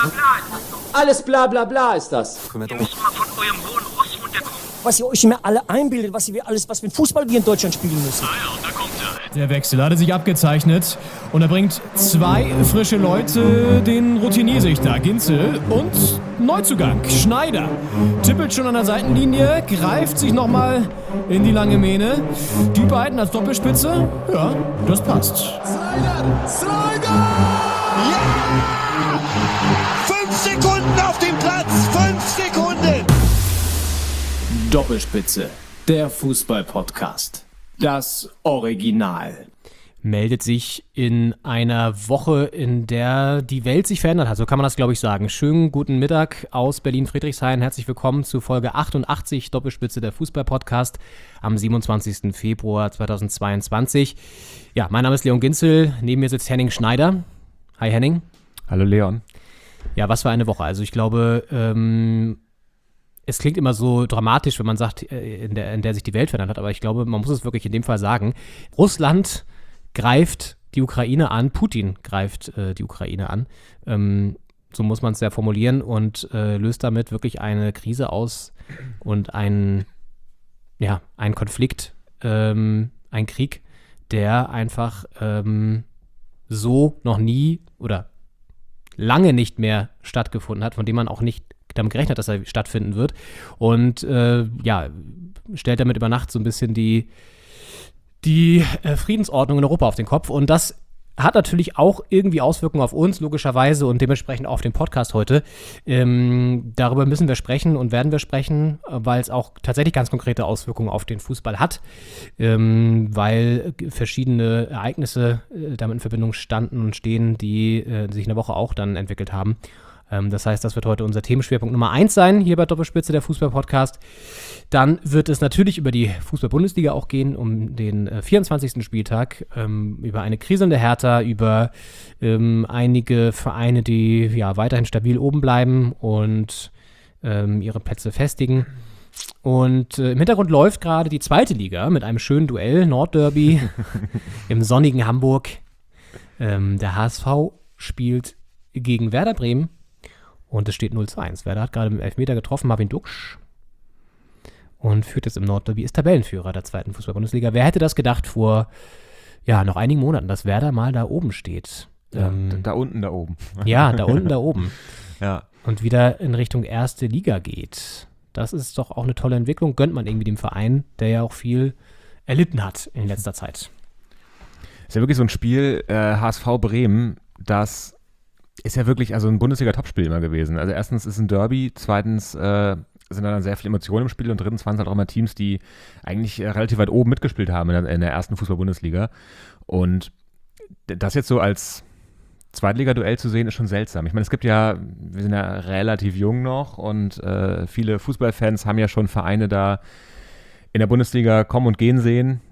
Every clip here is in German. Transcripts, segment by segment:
Alles bla bla bla ist das. Ihr müsst mal von eurem hohen Ross runterkommen. Was ihr euch immer alle einbildet, was wir mit Fußball wir in Deutschland spielen müssen. Ah ja, und da kommt er. Der Wechsel hatte sich abgezeichnet und er bringt 2 frische Leute, den Routiniersichter Ginzel und Neuzugang Schneider. Tippelt schon an der Seitenlinie, greift sich nochmal in die lange Mähne. Die beiden als Doppelspitze, ja, das passt. Slider! Ja! 5 Sekunden auf dem Platz! 5 Sekunden! Doppelspitze, der Fußball-Podcast. Das Original. Meldet sich in einer Woche, in der die Welt sich verändert hat. So kann man das, glaube ich, sagen. Schönen guten Mittag aus Berlin-Friedrichshain. Herzlich willkommen zu Folge 88 Doppelspitze der Fußball-Podcast am 27. Februar 2022. Ja, mein Name ist Leon Ginzel. Neben mir sitzt Henning Schneider. Hi Henning. Hallo Leon. Ja, was für eine Woche. Also ich glaube, es klingt immer so dramatisch, wenn man sagt, in der sich die Welt verändert hat, aber ich glaube, man muss es wirklich in dem Fall sagen. Russland greift die Ukraine an, Putin greift die Ukraine an, so muss man es ja formulieren, und löst damit wirklich eine Krise aus und einen Konflikt, einen Krieg, der einfach so noch nie oder lange nicht mehr stattgefunden hat, von dem man auch nicht damit gerechnet hat, dass er stattfinden wird, und stellt damit über Nacht so ein bisschen die Friedensordnung in Europa auf den Kopf, und das hat natürlich auch irgendwie Auswirkungen auf uns, logischerweise, und dementsprechend auch auf den Podcast heute. Darüber müssen wir sprechen und werden wir sprechen, weil es auch tatsächlich ganz konkrete Auswirkungen auf den Fußball hat, weil verschiedene Ereignisse damit in Verbindung standen und stehen, die sich in der Woche auch dann entwickelt haben. Das heißt, das wird heute unser Themenschwerpunkt Nummer 1 sein, hier bei Doppelspitze, der Fußball-Podcast. Dann wird es natürlich über die Fußball-Bundesliga auch gehen, um den 24. Spieltag, über eine kriselnde Hertha, über einige Vereine, die weiterhin stabil oben bleiben und ihre Plätze festigen. Und im Hintergrund läuft gerade die zweite Liga mit einem schönen Duell, Nordderby, im sonnigen Hamburg. Der HSV spielt gegen Werder Bremen. Und es steht 0-2. Werder hat gerade mit dem Elfmeter getroffen, Marvin Duksch. Und führt jetzt im Nordderby, ist Tabellenführer der zweiten Fußball-Bundesliga. Wer hätte das gedacht vor noch einigen Monaten, dass Werder mal da oben steht? Ja, da unten, da oben. Ja, da unten, da oben. Ja. Und wieder in Richtung erste Liga geht. Das ist doch auch eine tolle Entwicklung. Gönnt man irgendwie dem Verein, der ja auch viel erlitten hat in letzter Zeit. Ist ja wirklich so ein Spiel, HSV Bremen, das ist ja wirklich ein Bundesliga-Topspiel immer gewesen. Also erstens ist ein Derby, zweitens sind dann sehr viele Emotionen im Spiel, und drittens waren es halt auch immer Teams, die eigentlich relativ weit oben mitgespielt haben in der ersten Fußball-Bundesliga. Und das jetzt so als Zweitliga-Duell zu sehen, ist schon seltsam. Ich meine, wir sind ja relativ jung noch, und viele Fußballfans haben ja schon Vereine da in der Bundesliga kommen und gehen sehen.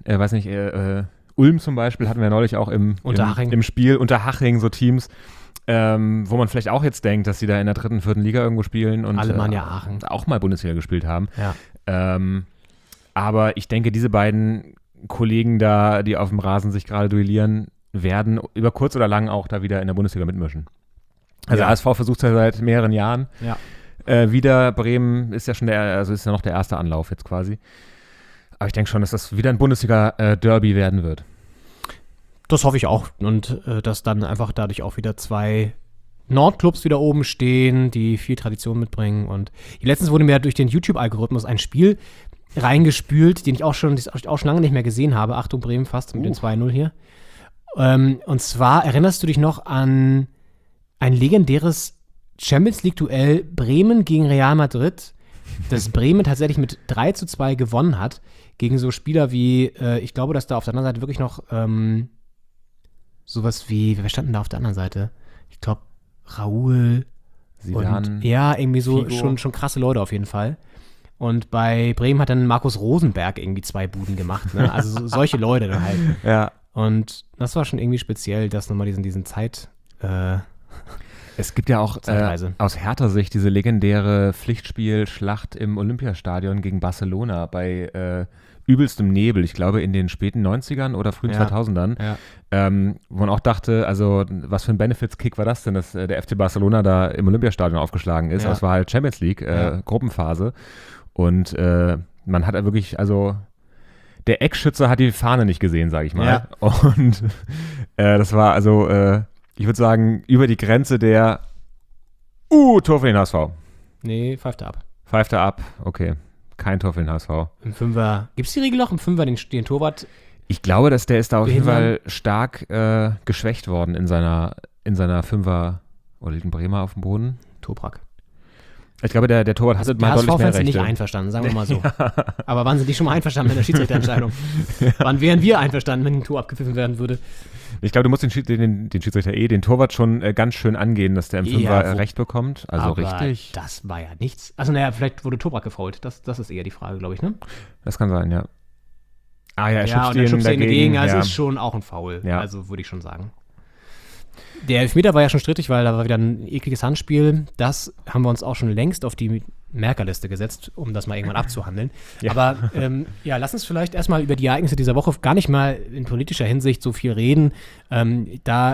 Ulm zum Beispiel hatten wir neulich auch im Spiel, Unterhaching, so Teams, wo man vielleicht auch jetzt denkt, dass sie da in der 3., 4. Liga irgendwo spielen und Alemannia Aachen auch mal Bundesliga gespielt haben. Ja. Aber ich denke, diese beiden Kollegen da, die auf dem Rasen sich gerade duellieren, werden über kurz oder lang auch da wieder in der Bundesliga mitmischen. Also HSV versucht es ja seit mehreren Jahren. Ja. Wieder Bremen ist ja schon ist ja noch der erste Anlauf jetzt quasi. Aber ich denke schon, dass das wieder ein Bundesliga-Derby werden wird. Das hoffe ich auch, und dass dann einfach dadurch auch wieder 2 Nordclubs wieder oben stehen, die viel Tradition mitbringen. Und letztens wurde mir durch den YouTube-Algorithmus ein Spiel reingespült, den ich auch schon lange nicht mehr gesehen habe. Achtung, Bremen fast mit dem 2-0 hier. Und zwar erinnerst du dich noch an ein legendäres Champions-League-Duell Bremen gegen Real Madrid, das Bremen tatsächlich mit 3-2 gewonnen hat, gegen so Spieler wie, ich glaube, dass da auf der anderen Seite wirklich noch sowas wie, wer stand denn da auf der anderen Seite? Ich glaube, Raúl, Zidane, und irgendwie so schon krasse Leute auf jeden Fall. Und bei Bremen hat dann Markus Rosenberg irgendwie 2 Buden gemacht, ne? Also solche Leute dann halt. Ja. Und das war schon irgendwie speziell, dass nochmal diesen Zeit Es gibt ja auch aus Hertha-Sicht diese legendäre Pflichtspielschlacht im Olympiastadion gegen Barcelona bei übelstem Nebel, ich glaube in den späten 90ern oder frühen 2000ern, wo man auch dachte, also was für ein Benefits-Kick war das denn, dass der FC Barcelona da im Olympiastadion aufgeschlagen ist. Das war halt Champions League, Gruppenphase. Und man hat wirklich, also der Eckschütze hat die Fahne nicht gesehen, sage ich mal. Ja. Und das war also, ich würde sagen, über die Grenze der Tor für den HSV. Nee, pfeift er ab. Pfeift er ab, okay. Kein Tor für den HSV. Im Fünfer, gibt es die Regel noch, im Fünfer den Torwart? Ich glaube, dass der ist da auf jeden Fall stark geschwächt worden in seiner Fünfer, oder liegt ein Bremer auf dem Boden? Toprak. Ich glaube, der Torwart hatte mal deutlich mehr Rechte. sind nicht einverstanden, sagen wir mal so. Aber wann sind die schon mal einverstanden mit der Schiedsrichterentscheidung? Wann wären wir einverstanden, wenn ein Tor abgepfiffen werden würde? Ich glaube, du musst den Schiedsrichter den Torwart schon ganz schön angehen, dass der im Fünfer Recht bekommt. Also aber richtig. Das war ja nichts. Also naja, vielleicht wurde Toprak gefault. Das ist eher die Frage, glaube ich, ne? Das kann sein, ja. Ah ja, er schubst ihn dagegen. Also ist schon auch ein Foul. Ja. Also würde ich schon sagen. Der Elfmeter war ja schon strittig, weil da war wieder ein ekliges Handspiel. Das haben wir uns auch schon längst auf die Merkerliste gesetzt, um das mal irgendwann abzuhandeln. Ja. Aber lass uns vielleicht erstmal über die Ereignisse dieser Woche gar nicht mal in politischer Hinsicht so viel reden. Da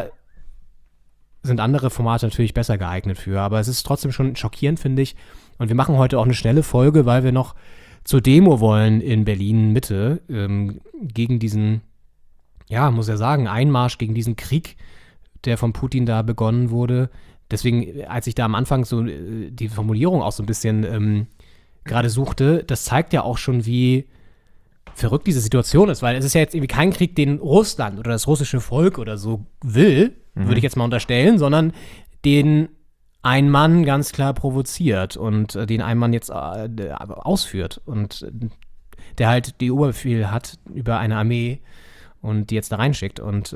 sind andere Formate natürlich besser geeignet für. Aber es ist trotzdem schon schockierend, finde ich. Und wir machen heute auch eine schnelle Folge, weil wir noch zur Demo wollen in Berlin-Mitte gegen diesen, muss ja sagen, Einmarsch gegen diesen Krieg, der von Putin da begonnen wurde. Deswegen, als ich da am Anfang so die Formulierung auch so ein bisschen gerade suchte, das zeigt ja auch schon, wie verrückt diese Situation ist, weil es ist ja jetzt irgendwie kein Krieg, den Russland oder das russische Volk oder so will, würde ich jetzt mal unterstellen, sondern den ein Mann ganz klar provoziert und den ein Mann jetzt ausführt und der halt die Oberbefehl hat über eine Armee und die jetzt da reinschickt und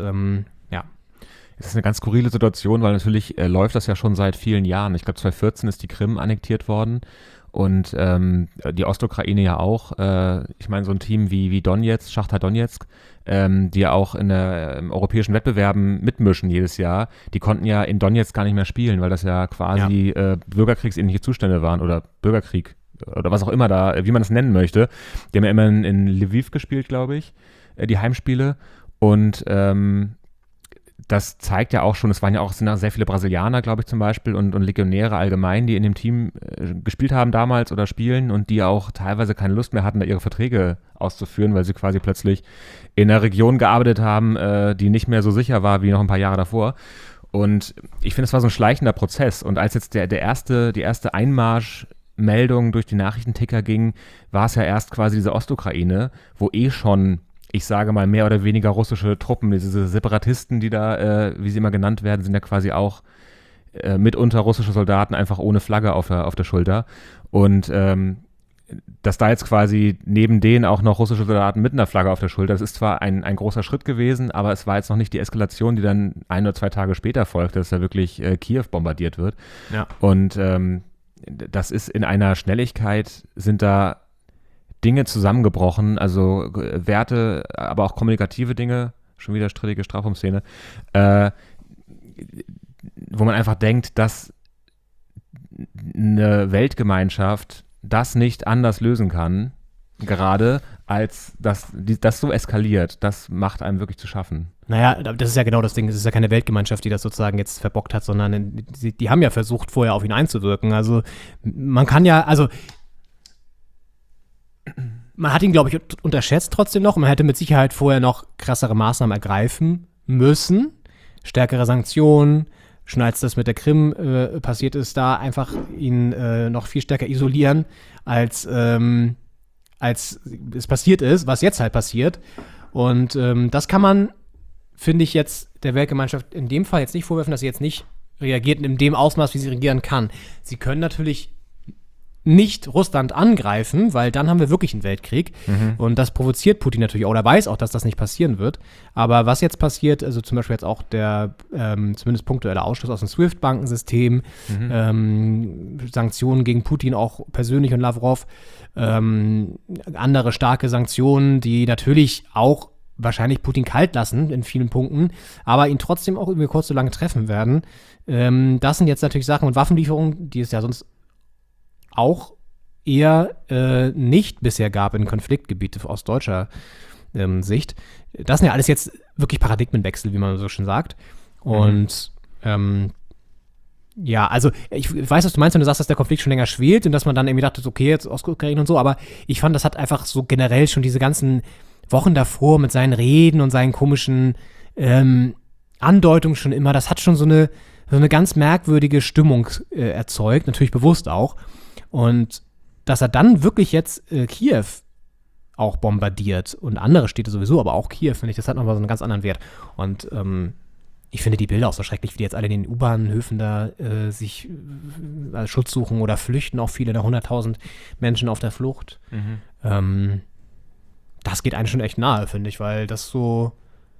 Es ist eine ganz skurrile Situation, weil natürlich läuft das ja schon seit vielen Jahren. Ich glaube, 2014 ist die Krim annektiert worden und die Ostukraine ja auch. Ich meine, so ein Team wie Donetsk, Schachtar Donetsk, die ja auch in europäischen Wettbewerben mitmischen jedes Jahr, die konnten ja in Donetsk gar nicht mehr spielen, weil das ja quasi bürgerkriegsähnliche Zustände waren oder Bürgerkrieg oder was auch immer da, wie man das nennen möchte. Die haben ja immer in Lviv gespielt, glaube ich, die Heimspiele und das zeigt ja auch schon, sind auch sehr viele Brasilianer, glaube ich, zum Beispiel und Legionäre allgemein, die in dem Team gespielt haben damals oder spielen und die auch teilweise keine Lust mehr hatten, da ihre Verträge auszuführen, weil sie quasi plötzlich in einer Region gearbeitet haben, die nicht mehr so sicher war wie noch ein paar Jahre davor. Und ich finde, es war so ein schleichender Prozess. Und als jetzt die erste Einmarschmeldung durch die Nachrichtenticker ging, war es ja erst quasi diese Ostukraine, wo schon, ich sage mal, mehr oder weniger russische Truppen, diese Separatisten, die da, wie sie immer genannt werden, sind ja quasi auch mitunter russische Soldaten, einfach ohne Flagge auf der Schulter. Und dass da jetzt quasi neben denen auch noch russische Soldaten mit einer Flagge auf der Schulter, das ist zwar ein großer Schritt gewesen, aber es war jetzt noch nicht die Eskalation, die dann 1 oder 2 Tage später folgte, dass da wirklich Kiew bombardiert wird. Ja. Und das ist in einer Schnelligkeit, sind da Dinge zusammengebrochen, also Werte, aber auch kommunikative Dinge, schon wieder strittige Strafraumszene, wo man einfach denkt, dass eine Weltgemeinschaft das nicht anders lösen kann, gerade als das so eskaliert. Das macht einem wirklich zu schaffen. Naja, das ist ja genau das Ding. Es ist ja keine Weltgemeinschaft, die das sozusagen jetzt verbockt hat, sondern die haben ja versucht, vorher auf ihn einzuwirken. Also man kann ja, man hat ihn, glaube ich, unterschätzt trotzdem noch. Man hätte mit Sicherheit vorher noch krassere Maßnahmen ergreifen müssen. Stärkere Sanktionen. Schon als das mit der Krim passiert ist, da einfach ihn noch viel stärker isolieren, als es passiert ist, was jetzt halt passiert. Und das kann man, finde ich, jetzt der Weltgemeinschaft in dem Fall jetzt nicht vorwerfen, dass sie jetzt nicht reagiert in dem Ausmaß, wie sie regieren kann. Sie können natürlich nicht Russland angreifen, weil dann haben wir wirklich einen Weltkrieg. Und das provoziert Putin natürlich auch. Er weiß auch, dass das nicht passieren wird. Aber was jetzt passiert, also zum Beispiel jetzt auch der zumindest punktuelle Ausschluss aus dem SWIFT-Bankensystem, Sanktionen gegen Putin auch persönlich und Lavrov, andere starke Sanktionen, die natürlich auch wahrscheinlich Putin kalt lassen in vielen Punkten, aber ihn trotzdem auch über kurz so lange treffen werden. Das sind jetzt natürlich Sachen und Waffenlieferungen, die es ja sonst auch eher nicht bisher gab in Konfliktgebiete aus deutscher Sicht. Das sind ja alles jetzt wirklich Paradigmenwechsel, wie man so schön sagt. Und ja, also ich weiß, was du meinst, wenn du sagst, dass der Konflikt schon länger schwelt und dass man dann irgendwie dachte, okay, jetzt Ostukraine und so, aber ich fand, das hat einfach so generell schon diese ganzen Wochen davor mit seinen Reden und seinen komischen Andeutungen schon immer, das hat schon so eine ganz merkwürdige Stimmung erzeugt, natürlich bewusst auch. Und dass er dann wirklich jetzt Kiew auch bombardiert und andere Städte sowieso, aber auch Kiew, finde ich, das hat nochmal so einen ganz anderen Wert. Und ich finde die Bilder auch so schrecklich, wie die jetzt alle in den U-Bahnhöfen da sich Schutz suchen oder flüchten, auch viele, da 100.000 Menschen auf der Flucht. Das geht einem schon echt nahe, finde ich, weil das so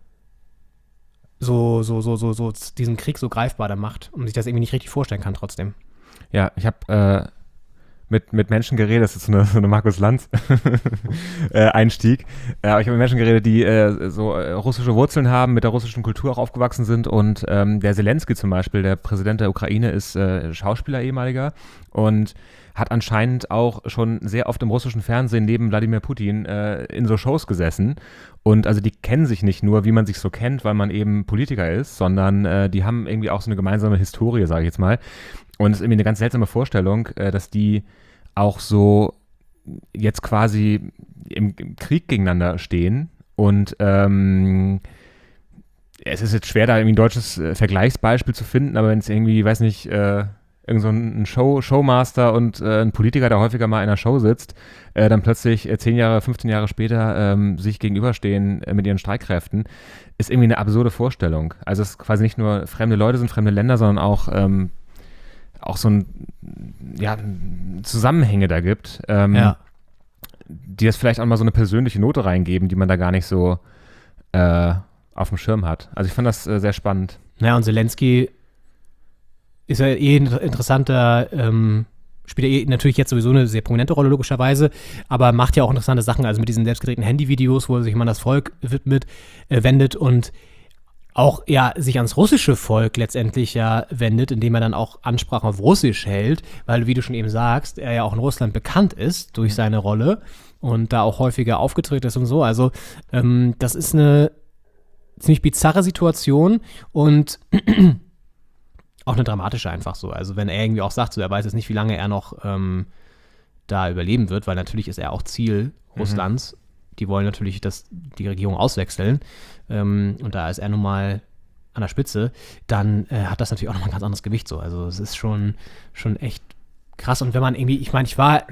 diesen Krieg so greifbar da macht und sich das irgendwie nicht richtig vorstellen kann trotzdem. Ja, ich habe mit Menschen geredet, das ist so eine Markus Lanz Einstieg. Aber ich habe mit Menschen geredet, die russische Wurzeln haben, mit der russischen Kultur auch aufgewachsen sind und der Zelensky zum Beispiel, der Präsident der Ukraine, ist Schauspieler ehemaliger und hat anscheinend auch schon sehr oft im russischen Fernsehen neben Wladimir Putin in so Shows gesessen. Und also die kennen sich nicht nur, wie man sich so kennt, weil man eben Politiker ist, sondern die haben irgendwie auch so eine gemeinsame Historie, sage ich jetzt mal. Und es ist irgendwie eine ganz seltsame Vorstellung, dass die auch so jetzt quasi im Krieg gegeneinander stehen. Und es ist jetzt schwer, da irgendwie ein deutsches Vergleichsbeispiel zu finden, aber wenn es irgendwie, weiß nicht, irgend so ein Showmaster und ein Politiker, der häufiger mal in einer Show sitzt, dann plötzlich 10 Jahre, 15 Jahre später sich gegenüberstehen mit ihren Streitkräften, ist irgendwie eine absurde Vorstellung. Also es ist quasi nicht nur fremde Leute sind, fremde Länder, sondern auch so Zusammenhänge da gibt, die das vielleicht auch mal so eine persönliche Note reingeben, die man da gar nicht so auf dem Schirm hat. Also ich fand das sehr spannend. Naja, und Zelensky ist ja ein interessanter, spielt ja natürlich jetzt sowieso eine sehr prominente Rolle, logischerweise, aber macht ja auch interessante Sachen, also mit diesen selbstgedrehten Handyvideos, wo er sich mal das Volk wendet und auch ja sich ans russische Volk letztendlich ja wendet, indem er dann auch Ansprachen auf Russisch hält, weil, wie du schon eben sagst, er ja auch in Russland bekannt ist durch seine Rolle und da auch häufiger aufgetreten ist und so. Also das ist eine ziemlich bizarre Situation und auch eine dramatische einfach so. Also wenn er irgendwie auch sagt, so er weiß jetzt nicht, wie lange er noch da überleben wird, weil natürlich ist er auch Ziel Russlands. Die wollen natürlich die Regierung auswechseln und da ist er nun mal an der Spitze, dann hat das natürlich auch nochmal ein ganz anderes Gewicht so. Also es ist schon echt krass. Und wenn man irgendwie, ich meine, ich war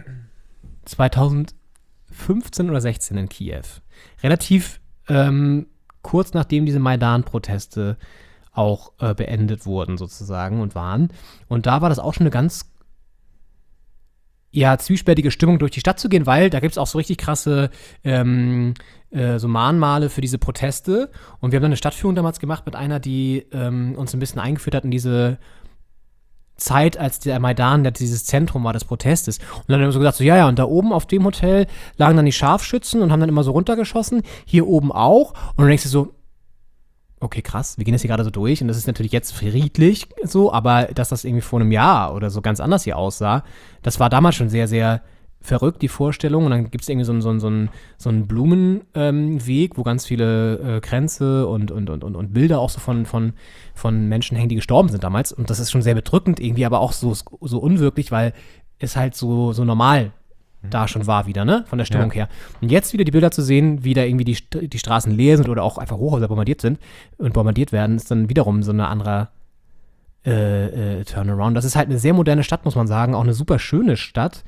2015 oder 16 in Kiew. Relativ kurz nachdem diese Maidan-Proteste auch beendet wurden sozusagen und waren. Und da war das auch schon eine ganz zwiespältige Stimmung durch die Stadt zu gehen, weil da gibt es auch so richtig krasse so Mahnmale für diese Proteste. Und wir haben dann eine Stadtführung damals gemacht mit einer, die uns ein bisschen eingeführt hat in diese Zeit, als der Maidan dieses Zentrum war des Protestes. Und dann haben wir so gesagt, so ja, und da oben auf dem Hotel lagen dann die Scharfschützen und haben dann immer so runtergeschossen, hier oben auch. Und dann denkst du so, okay, krass, wir gehen das hier gerade so durch und das ist natürlich jetzt friedlich so, aber dass das irgendwie vor einem Jahr oder so ganz anders hier aussah, das war damals schon sehr, sehr verrückt, die Vorstellung. Und dann gibt es irgendwie so einen Blumenweg, wo ganz viele Kränze und Bilder auch so von Menschen hängen, die gestorben sind damals. Und das ist schon sehr bedrückend irgendwie, aber auch so unwirklich, weil es halt so normal da schon war wieder, ne? Von der Stimmung her. Und jetzt wieder die Bilder zu sehen, wie da irgendwie die Straßen leer sind oder auch einfach Hochhäuser bombardiert sind und bombardiert werden, ist dann wiederum so eine andere Turnaround. Das ist halt eine sehr moderne Stadt, muss man sagen. Auch eine super schöne Stadt,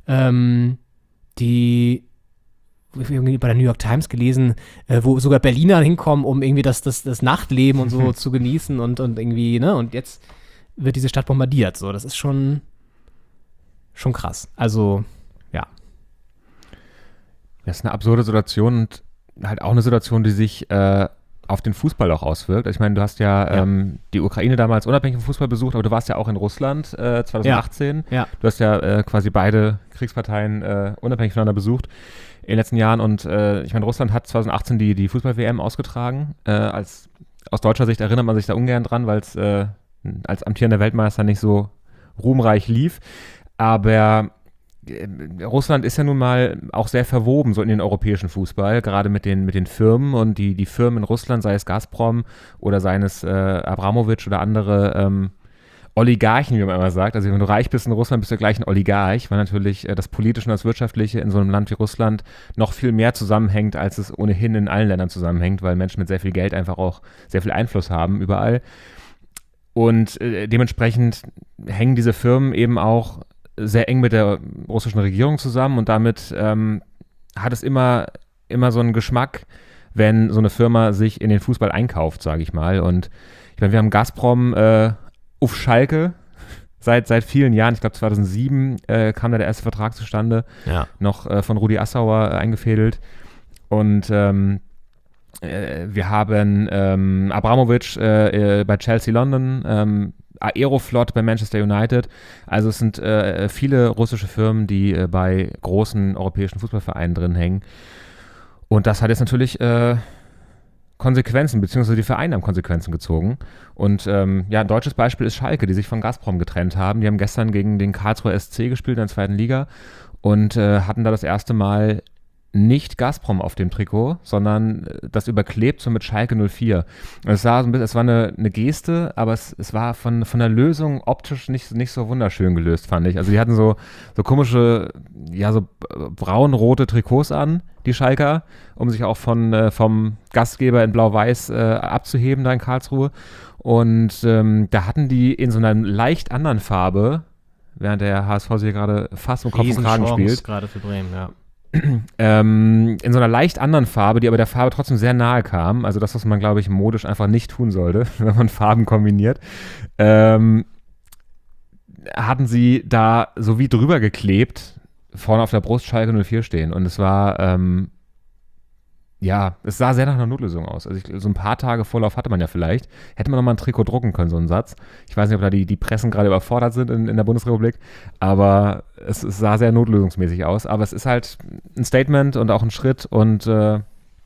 die irgendwie bei der New York Times gelesen, wo sogar Berliner hinkommen, um irgendwie das Nachtleben und so zu genießen und irgendwie, ne? Und jetzt wird diese Stadt bombardiert. So, das ist schon krass. Also das ist eine absurde Situation und halt auch eine Situation, die sich auf den Fußball auch auswirkt. Ich meine, du hast ja die Ukraine damals unabhängig vom Fußball besucht, aber du warst ja auch in Russland 2018. Ja. Du hast ja quasi beide Kriegsparteien unabhängig voneinander besucht in den letzten Jahren und ich meine, Russland hat 2018 die Fußball-WM ausgetragen. Aus deutscher Sicht erinnert man sich da ungern dran, weil es als amtierender Weltmeister nicht so ruhmreich lief. Aber Russland ist ja nun mal auch sehr verwoben so in den europäischen Fußball, gerade mit den Firmen und die Firmen in Russland, sei es Gazprom oder seien es Abramowitsch oder andere Oligarchen, wie man immer sagt. Also wenn du reich bist in Russland, bist du gleich ein Oligarch, weil natürlich das Politische und das Wirtschaftliche in so einem Land wie Russland noch viel mehr zusammenhängt, als es ohnehin in allen Ländern zusammenhängt, weil Menschen mit sehr viel Geld einfach auch sehr viel Einfluss haben überall. Und dementsprechend hängen diese Firmen eben auch sehr eng mit der russischen Regierung zusammen und damit hat es immer so einen Geschmack, wenn so eine Firma sich in den Fußball einkauft, sage ich mal. Und ich meine, wir haben Gazprom auf Schalke seit vielen Jahren. Ich glaube 2007 kam da der erste Vertrag zustande, noch von Rudi Assauer eingefädelt. Und wir haben Abramovich bei Chelsea London, Aeroflot bei Manchester United. Also es sind viele russische Firmen, die bei großen europäischen Fußballvereinen drin hängen. Und das hat jetzt natürlich Konsequenzen, beziehungsweise die Vereine haben Konsequenzen gezogen. Und ein deutsches Beispiel ist Schalke, die sich von Gazprom getrennt haben. Die haben gestern gegen den Karlsruher SC gespielt in der 2. Liga und hatten da das erste Mal nicht Gazprom auf dem Trikot, sondern das überklebt so mit Schalke 04. Und es war eine Geste, aber es war von der Lösung optisch nicht so wunderschön gelöst, fand ich. Also die hatten so komische, so braun-rote Trikots an, die Schalker, um sich auch vom Gastgeber in Blau-Weiß abzuheben da in Karlsruhe. Und da hatten die in so einer leicht anderen Farbe, während der HSV sich gerade fast um Kopf und Kragen spielt. Gerade für Bremen, ja. In so einer leicht anderen Farbe, die aber der Farbe trotzdem sehr nahe kam. Also das, was man, glaube ich, modisch einfach nicht tun sollte, wenn man Farben kombiniert. Hatten sie da so wie drüber geklebt, vorne auf der Brust Schalke 04 stehen. Und es war, es sah sehr nach einer Notlösung aus. Also so ein paar Tage Vorlauf hatte man ja vielleicht. Hätte man nochmal ein Trikot drucken können, so einen Satz. Ich weiß nicht, ob da die Pressen gerade überfordert sind in der Bundesrepublik, aber es sah sehr notlösungsmäßig aus. Aber es ist halt ein Statement und auch ein Schritt und ja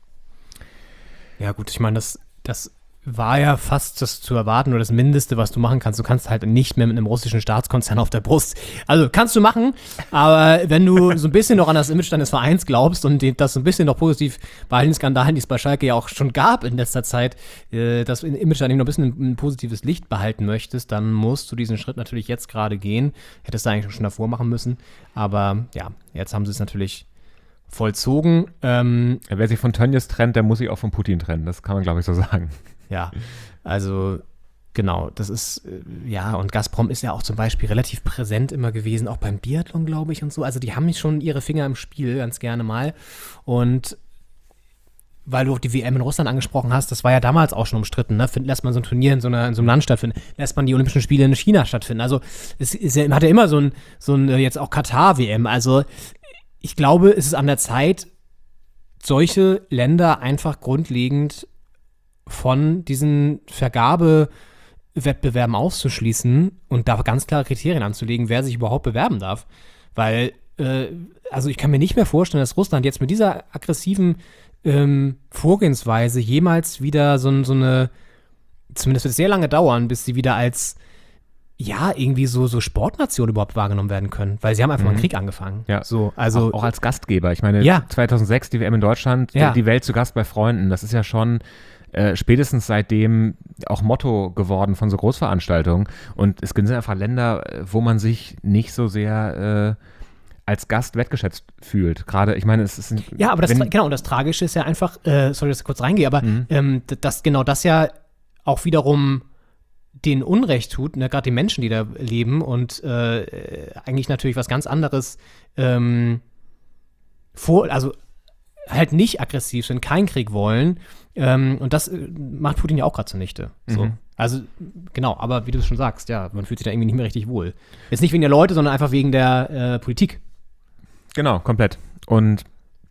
gut, ich meine, das war ja fast das zu erwarten oder das Mindeste, was du machen kannst. Du kannst halt nicht mehr mit einem russischen Staatskonzern auf der Brust. Also kannst du machen, aber wenn du so ein bisschen noch an das Image deines Vereins glaubst und das so ein bisschen noch positiv bei den Skandalen, die es bei Schalke ja auch schon gab in letzter Zeit, das Image dann noch ein bisschen ein positives Licht behalten möchtest, dann musst du diesen Schritt natürlich jetzt gerade gehen. Hättest du eigentlich schon davor machen müssen. Aber ja, jetzt haben sie es natürlich vollzogen. Wer sich von Tönnies trennt, der muss sich auch von Putin trennen. Das kann man, glaube ich, so sagen. Ja, also genau, das ist, und Gazprom ist ja auch zum Beispiel relativ präsent immer gewesen, auch beim Biathlon, glaube ich, und so. Also die haben schon ihre Finger im Spiel, ganz gerne mal. Und weil du auch die WM in Russland angesprochen hast, das war ja damals auch schon umstritten, ne? Lässt man so ein Turnier in so einem Land stattfinden? Lässt man die Olympischen Spiele in China stattfinden? Also es hat ja immer so ein jetzt auch Katar-WM. Also ich glaube, es ist an der Zeit, solche Länder einfach grundlegend von diesen Vergabewettbewerben auszuschließen und da ganz klare Kriterien anzulegen, wer sich überhaupt bewerben darf. Weil, ich kann mir nicht mehr vorstellen, dass Russland jetzt mit dieser aggressiven Vorgehensweise jemals wieder so eine, zumindest wird es sehr lange dauern, bis sie wieder als irgendwie so Sportnation überhaupt wahrgenommen werden können, weil sie haben einfach mal einen Krieg angefangen. Ja. So, also auch als Gastgeber. Ich meine, 2006 die WM in Deutschland, die Welt zu Gast bei Freunden, das ist ja schon spätestens seitdem auch Motto geworden von so Großveranstaltungen. Und es sind einfach Länder, wo man sich nicht so sehr als Gast wertgeschätzt fühlt. Gerade, ich meine, es ist... Ja, aber das Tragische ist ja einfach, sorry, dass ich kurz reingehe, aber das ja auch wiederum denen Unrecht tut, ne, gerade die Menschen, die da leben und eigentlich natürlich was ganz anderes halt nicht aggressiv sind, keinen Krieg wollen. Und das macht Putin ja auch gerade zunichte. So. Also, genau, aber wie du es schon sagst, ja, man fühlt sich da irgendwie nicht mehr richtig wohl. Jetzt nicht wegen der Leute, sondern einfach wegen der Politik. Genau, komplett. Und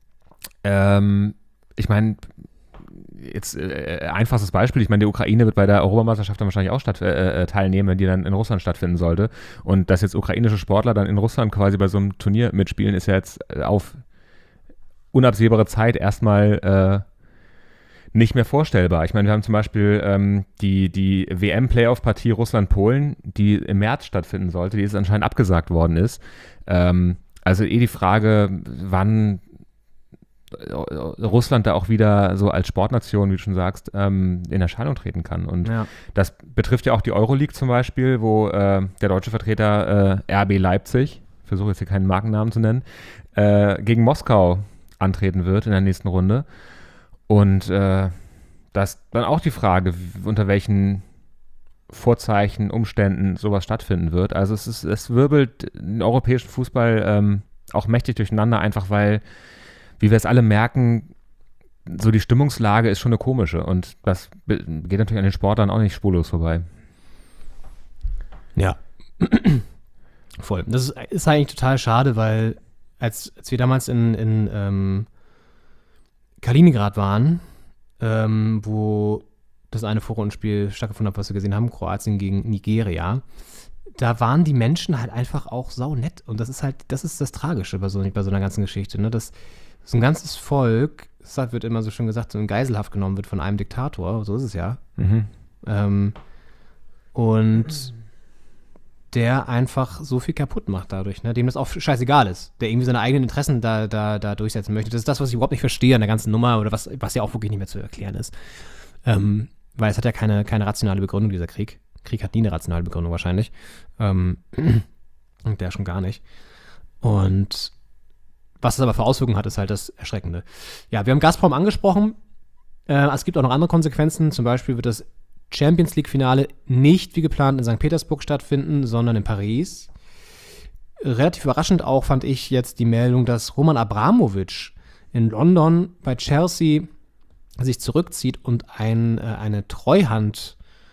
ich meine, jetzt einfaches Beispiel, ich meine, die Ukraine wird bei der Europameisterschaft dann wahrscheinlich auch teilnehmen, wenn die dann in Russland stattfinden sollte. Und dass jetzt ukrainische Sportler dann in Russland quasi bei so einem Turnier mitspielen, ist ja jetzt auf unabsehbare Zeit erstmal nicht mehr vorstellbar. Ich meine, wir haben zum Beispiel die WM-Playoff-Partie Russland-Polen, die im März stattfinden sollte, die jetzt anscheinend abgesagt worden ist. Also die Frage, wann Russland da auch wieder so als Sportnation, wie du schon sagst, in Erscheinung treten kann. Und das betrifft ja auch die Euroleague zum Beispiel, wo der deutsche Vertreter RB Leipzig, versuche jetzt hier keinen Markennamen zu nennen, gegen Moskau antreten wird in der nächsten Runde. Und das dann auch die Frage, unter welchen Vorzeichen, Umständen sowas stattfinden wird. Also es wirbelt den europäischen Fußball auch mächtig durcheinander, einfach weil, wie wir es alle merken, so die Stimmungslage ist schon eine komische. Und das geht natürlich an den Sportlern auch nicht spurlos vorbei. Ja. Voll. Das ist eigentlich total schade, weil als wir damals in Kaliningrad waren, wo das eine Vorrundenspiel stattgefunden hat, was wir gesehen haben, Kroatien gegen Nigeria, da waren die Menschen halt einfach auch saunett. Und das ist das Tragische bei so einer ganzen Geschichte, ne? Dass so ein ganzes Volk, das wird immer so schön gesagt, so in Geiselhaft genommen wird von einem Diktator, so ist es ja. Und der einfach so viel kaputt macht dadurch, ne? Dem das auch scheißegal ist, der irgendwie seine eigenen Interessen da durchsetzen möchte. Das ist das, was ich überhaupt nicht verstehe an der ganzen Nummer oder was ja auch wirklich nicht mehr zu erklären ist. Weil es hat ja keine rationale Begründung, dieser Krieg. Krieg hat nie eine rationale Begründung wahrscheinlich. Und der schon gar nicht. Und was es aber für Auswirkungen hat, ist halt das Erschreckende. Ja, wir haben Gazprom angesprochen. Es gibt auch noch andere Konsequenzen. Zum Beispiel wird das Champions League-Finale nicht wie geplant in St. Petersburg stattfinden, sondern in Paris. Relativ überraschend auch fand ich jetzt die Meldung, dass Roman Abramovich in London bei Chelsea sich zurückzieht und eine Treuhandfonds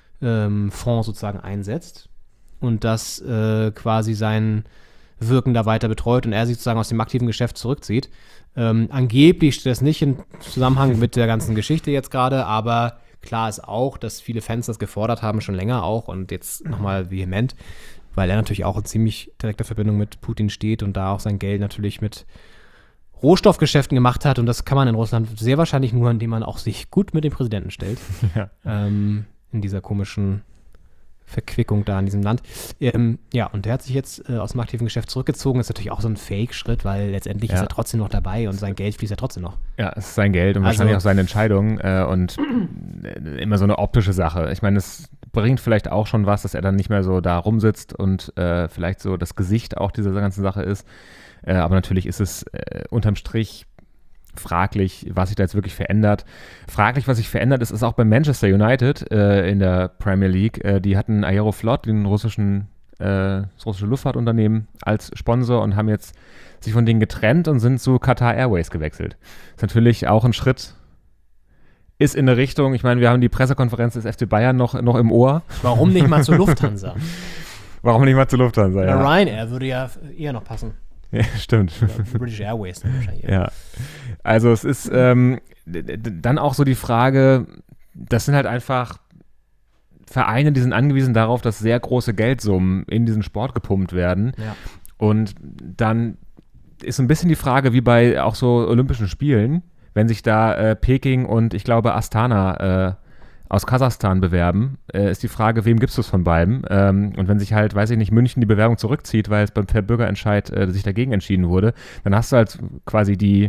sozusagen einsetzt und das quasi sein Wirken da weiter betreut und er sich sozusagen aus dem aktiven Geschäft zurückzieht. Angeblich steht das nicht im Zusammenhang mit der ganzen Geschichte jetzt gerade, aber klar ist auch, dass viele Fans das gefordert haben, schon länger auch und jetzt nochmal vehement, weil er natürlich auch in ziemlich direkter Verbindung mit Putin steht und da auch sein Geld natürlich mit Rohstoffgeschäften gemacht hat und das kann man in Russland sehr wahrscheinlich nur, indem man auch sich gut mit dem Präsidenten stellt. Ja. In dieser komischen Verquickung da in diesem Land. Ja, und der hat sich jetzt aus dem aktiven Geschäft zurückgezogen. Das ist natürlich auch so ein Fake-Schritt, weil letztendlich ist er trotzdem noch dabei und sein Geld fließt ja trotzdem noch. Ja, es ist sein Geld und wahrscheinlich auch seine Entscheidung und immer so eine optische Sache. Ich meine, es bringt vielleicht auch schon was, dass er dann nicht mehr so da rumsitzt und vielleicht so das Gesicht auch dieser ganzen Sache ist. Aber natürlich ist es unterm Strich fraglich, was sich da jetzt wirklich verändert. Fraglich, was sich verändert, ist auch bei Manchester United in der Premier League. Die hatten Aeroflot, das russische Luftfahrtunternehmen, als Sponsor und haben jetzt sich von denen getrennt und sind zu Qatar Airways gewechselt. Das ist natürlich auch ein Schritt, ist in eine Richtung, ich meine, wir haben die Pressekonferenz des FC Bayern noch im Ohr. Warum nicht mal zur Lufthansa? Warum nicht mal zur Lufthansa, ja. Ryanair würde ja eher noch passen. Ja, stimmt. British Airways wahrscheinlich. Ja, also es ist dann auch so die Frage, das sind halt einfach Vereine, die sind angewiesen darauf, dass sehr große Geldsummen in diesen Sport gepumpt werden. Ja. Und dann ist so ein bisschen die Frage, wie bei auch so Olympischen Spielen, wenn sich da Peking und ich glaube Astana aus Kasachstan bewerben, ist die Frage, wem gibst du es von beiden? Und wenn sich halt, weiß ich nicht, München die Bewerbung zurückzieht, weil es beim Bürgerentscheid sich dagegen entschieden wurde, dann hast du halt quasi die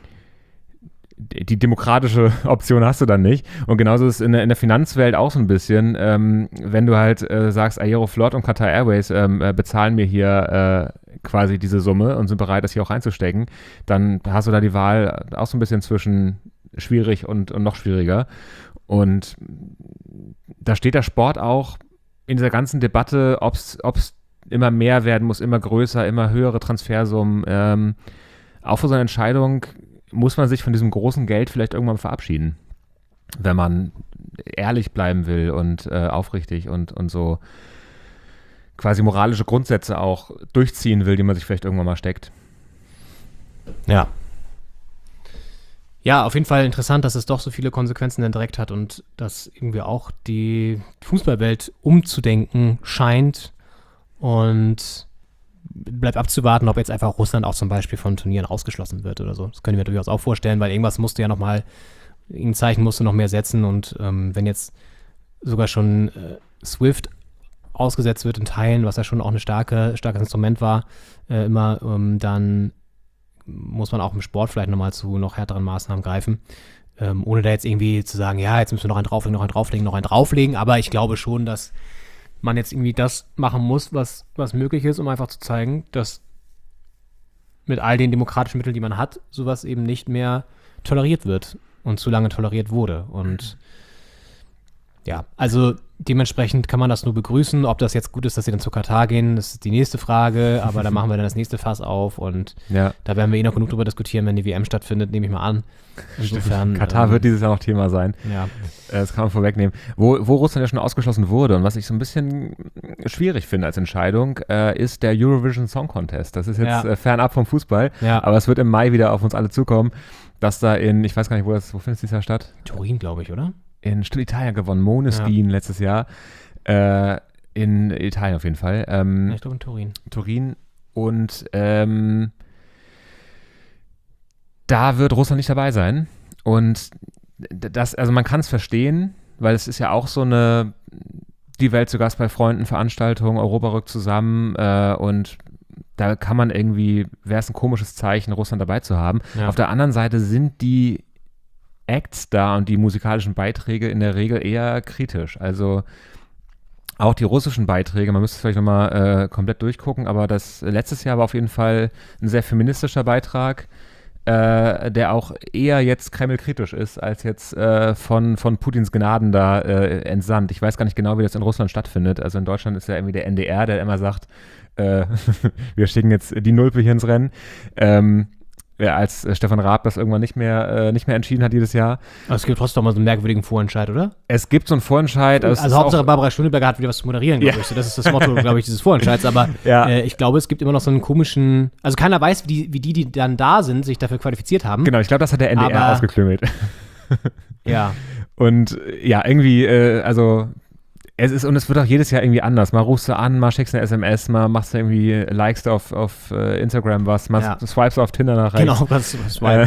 demokratische Option hast du dann nicht. Und genauso ist es in der Finanzwelt auch so ein bisschen, wenn du halt sagst, Aeroflot und Qatar Airways bezahlen mir hier quasi diese Summe und sind bereit, das hier auch reinzustecken, dann hast du da die Wahl auch so ein bisschen zwischen schwierig und noch schwieriger. Und da steht der Sport auch in dieser ganzen Debatte, ob es immer mehr werden muss, immer größer, immer höhere Transfersummen. Auch für so eine Entscheidung muss man sich von diesem großen Geld vielleicht irgendwann verabschieden, wenn man ehrlich bleiben will und aufrichtig und so quasi moralische Grundsätze auch durchziehen will, die man sich vielleicht irgendwann mal steckt. Ja. Ja, auf jeden Fall interessant, dass es doch so viele Konsequenzen dann direkt hat und dass irgendwie auch die Fußballwelt umzudenken scheint und bleibt abzuwarten, ob jetzt einfach Russland auch zum Beispiel von Turnieren ausgeschlossen wird oder so. Das können wir durchaus auch vorstellen, weil irgendwas musste ja nochmal, irgendein Zeichen musste noch mehr setzen und wenn jetzt sogar schon SWIFT ausgesetzt wird in Teilen, was ja schon auch ein starkes Instrument war, dann muss man auch im Sport vielleicht nochmal zu noch härteren Maßnahmen greifen. Ohne da jetzt irgendwie zu sagen, ja, jetzt müssen wir noch einen drauflegen. Aber ich glaube schon, dass man jetzt irgendwie das machen muss, was möglich ist, um einfach zu zeigen, dass mit all den demokratischen Mitteln, die man hat, sowas eben nicht mehr toleriert wird und zu lange toleriert wurde. Und ja, also dementsprechend kann man das nur begrüßen. Ob das jetzt gut ist, dass sie dann zu Katar gehen, das ist die nächste Frage. Aber da machen wir dann das nächste Fass auf. Und da werden wir noch genug drüber diskutieren, wenn die WM stattfindet, nehme ich mal an. Insofern, Katar wird dieses Jahr noch Thema sein. Ja. Das kann man vorwegnehmen. Wo Russland ja schon ausgeschlossen wurde und was ich so ein bisschen schwierig finde als Entscheidung, ist der Eurovision Song Contest. Das ist jetzt fernab vom Fußball, aber es wird im Mai wieder auf uns alle zukommen, dass da ich weiß gar nicht, wo findet es dieses Jahr statt? Turin, glaube ich, oder? In Italien gewonnen, Måneskin letztes Jahr. In Italien auf jeden Fall. Ich glaube in Turin. Turin und da wird Russland nicht dabei sein. Und also man kann es verstehen, weil es ist ja auch so eine Die Welt zu Gast bei Freunden Veranstaltung, Europa rückt zusammen und da kann man irgendwie, wäre es ein komisches Zeichen, Russland dabei zu haben. Ja. Auf der anderen Seite sind die Acts da und die musikalischen Beiträge in der Regel eher kritisch. Also auch die russischen Beiträge, man müsste es vielleicht nochmal komplett durchgucken, aber das letztes Jahr war auf jeden Fall ein sehr feministischer Beitrag, der auch eher jetzt kremlkritisch ist, als jetzt von Putins Gnaden da entsandt. Ich weiß gar nicht genau, wie das in Russland stattfindet. Also in Deutschland ist ja irgendwie der NDR, der immer sagt, wir schicken jetzt die Nulpe hier ins Rennen. Als Stefan Raab das irgendwann nicht mehr entschieden hat dieses Jahr. Aber es gibt trotzdem mal so einen merkwürdigen Vorentscheid, oder? Es gibt so einen Vorentscheid. Also Hauptsache Barbara Schöneberger hat wieder was zu moderieren, glaube ich. So, das ist das Motto, glaube ich, dieses Vorentscheids. Aber ich glaube, es gibt immer noch so einen komischen, also keiner weiß, wie die dann da sind, sich dafür qualifiziert haben. Genau, ich glaube, das hat der NDR ausgeklüngelt. Ja. Und ja, irgendwie, es wird auch jedes Jahr irgendwie anders. Mal rufst du an, mal schickst eine SMS, mal machst du irgendwie, likest auf Instagram was, mal swipes auf Tinder nach rechts. Genau, das swipe.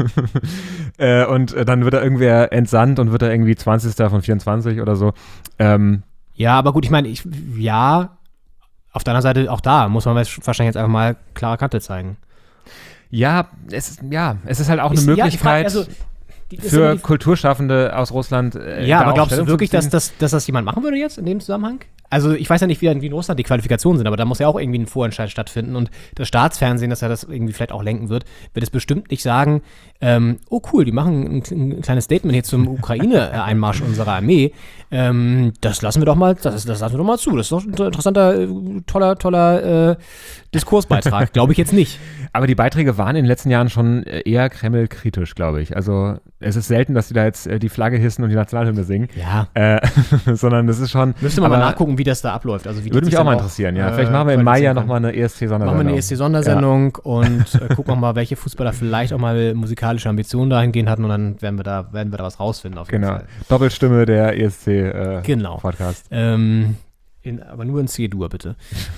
Und dann wird da irgendwer entsandt und wird da irgendwie 20. von 24 oder so. Ja, aber gut, ich meine, auf der anderen Seite, auch da muss man wahrscheinlich jetzt einfach mal klare Kante zeigen. Ja, es ist halt auch eine Möglichkeit. Für Kulturschaffende aus Russland. Aber glaubst du wirklich, dass das jemand machen würde jetzt in dem Zusammenhang? Also ich weiß ja nicht, wie in Russland die Qualifikationen sind, aber da muss ja auch irgendwie ein Vorentscheid stattfinden und das Staatsfernsehen, das ja das irgendwie vielleicht auch lenken wird es bestimmt nicht sagen, oh cool, die machen ein kleines Statement hier zum Ukraine-Einmarsch unserer Armee. Das lassen wir doch mal zu. Das ist doch ein interessanter, toller Diskursbeitrag. Glaube ich jetzt nicht. Aber die Beiträge waren in den letzten Jahren schon eher kremlkritisch, glaube ich. Also es ist selten, dass die da jetzt die Flagge hissen und die Nationalhymne singen. Ja. Sondern das ist schon... Müsste man mal nachgucken, wie das da abläuft. Also wie würde mich auch mal interessieren, ja. Vielleicht machen wir im Mai ja nochmal eine ESC-Sondersendung. Machen wir eine ESC-Sondersendung und gucken auch mal, welche Fußballer vielleicht auch mal musikalische Ambitionen dahingehend hatten und dann werden wir da was rausfinden auf jeden Fall. Doppelstimme der ESC-Podcast. Aber nur in C-Dur, bitte.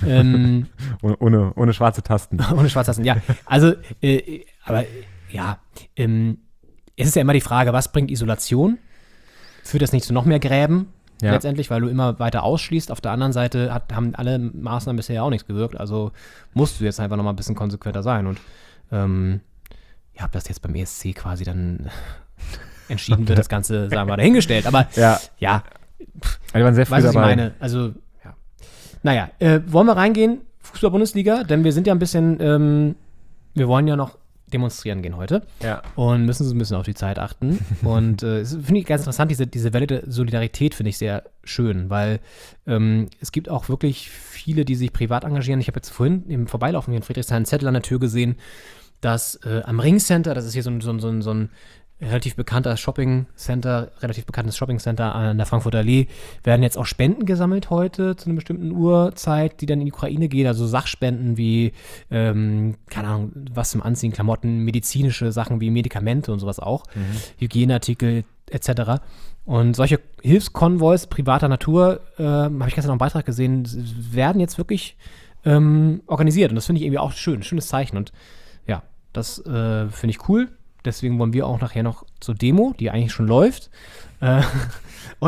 Ohne schwarze Tasten. Ohne schwarze Tasten, ja. Also, aber ja, es ist ja immer die Frage, was bringt Isolation? Führt das nicht zu noch mehr Gräben? Ja. Letztendlich, weil du immer weiter ausschließt. Auf der anderen Seite haben alle Maßnahmen bisher auch nichts gewirkt. Also musst du jetzt einfach nochmal ein bisschen konsequenter sein. Und ob das jetzt beim ESC quasi dann entschieden wird, das Ganze, sagen wir mal, dahingestellt. Aber die waren sehr früh dabei. Was ich meine. Also, ja. Naja, wollen wir reingehen? Fußball-Bundesliga? Denn wir sind ja ein bisschen, wir wollen ja noch demonstrieren gehen heute. Ja. Und müssen so ein bisschen auf die Zeit achten. Und es finde ich ganz interessant, diese Welle der Solidarität finde ich sehr schön, weil es gibt auch wirklich viele, die sich privat engagieren. Ich habe jetzt vorhin im Vorbeilaufen hier in Friedrichshain einen Zettel an der Tür gesehen, dass am Ringcenter, das ist hier so ein relativ bekanntes Shopping-Center an der Frankfurter Allee, werden jetzt auch Spenden gesammelt heute zu einer bestimmten Uhrzeit, die dann in die Ukraine gehen, also Sachspenden wie, keine Ahnung, was zum Anziehen, Klamotten, medizinische Sachen wie Medikamente und sowas auch, Hygieneartikel etc. Und solche Hilfskonvois privater Natur, habe ich gestern noch einen Beitrag gesehen, werden jetzt wirklich organisiert und das finde ich irgendwie auch schön, ein schönes Zeichen und ja, das finde ich cool. Deswegen wollen wir auch nachher noch zur Demo, die eigentlich schon läuft. Und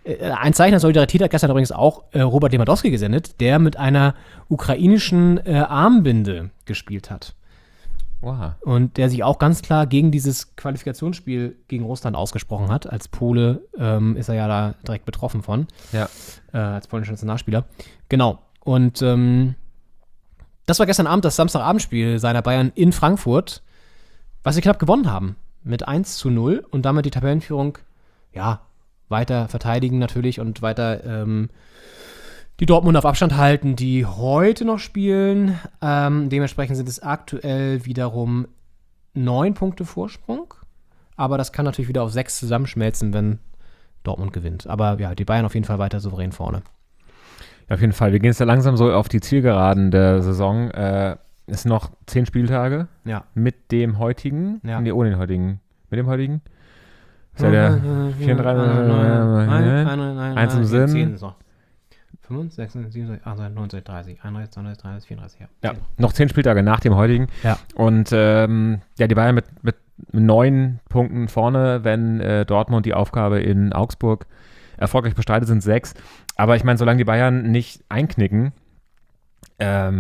Ein Zeichen der Solidarität hat gestern übrigens auch Robert Lewandowski gesendet, der mit einer ukrainischen Armbinde gespielt hat. Wow. Und der sich auch ganz klar gegen dieses Qualifikationsspiel gegen Russland ausgesprochen hat. Als Pole ist er ja da direkt betroffen von. Ja. Als polnischer Nationalspieler. Genau. Und das war gestern Abend das Samstagabendspiel seiner Bayern in Frankfurt, was sie knapp gewonnen haben. Mit 1:0 und damit die Tabellenführung, ja, weiter verteidigen natürlich und weiter die Dortmund auf Abstand halten, die heute noch spielen. Dementsprechend sind es aktuell wiederum 9 Punkte Vorsprung. Aber das kann natürlich wieder auf 6 zusammenschmelzen, wenn Dortmund gewinnt. Aber ja, die Bayern auf jeden Fall weiter souverän vorne. Ja, auf jeden Fall. Wir gehen jetzt ja langsam so auf die Zielgeraden der Saison. Es sind noch 10 Spieltage Ja. mit dem heutigen. Ja. Nee, ohne den heutigen. Mit dem heutigen. Ist ja der 34. Eins im Sinn. 10 ist noch. 5, 6, 7, 8, 9, 10, 30, 31, 32, 33, 34, ja. Ja, noch 10 Spieltage nach dem heutigen. Ja. Und ja, die Bayern mit 9 Punkten vorne, wenn Dortmund die Aufgabe in Augsburg erfolgreich bestreitet, sind 6. Aber ich meine, solange die Bayern nicht einknicken, ja,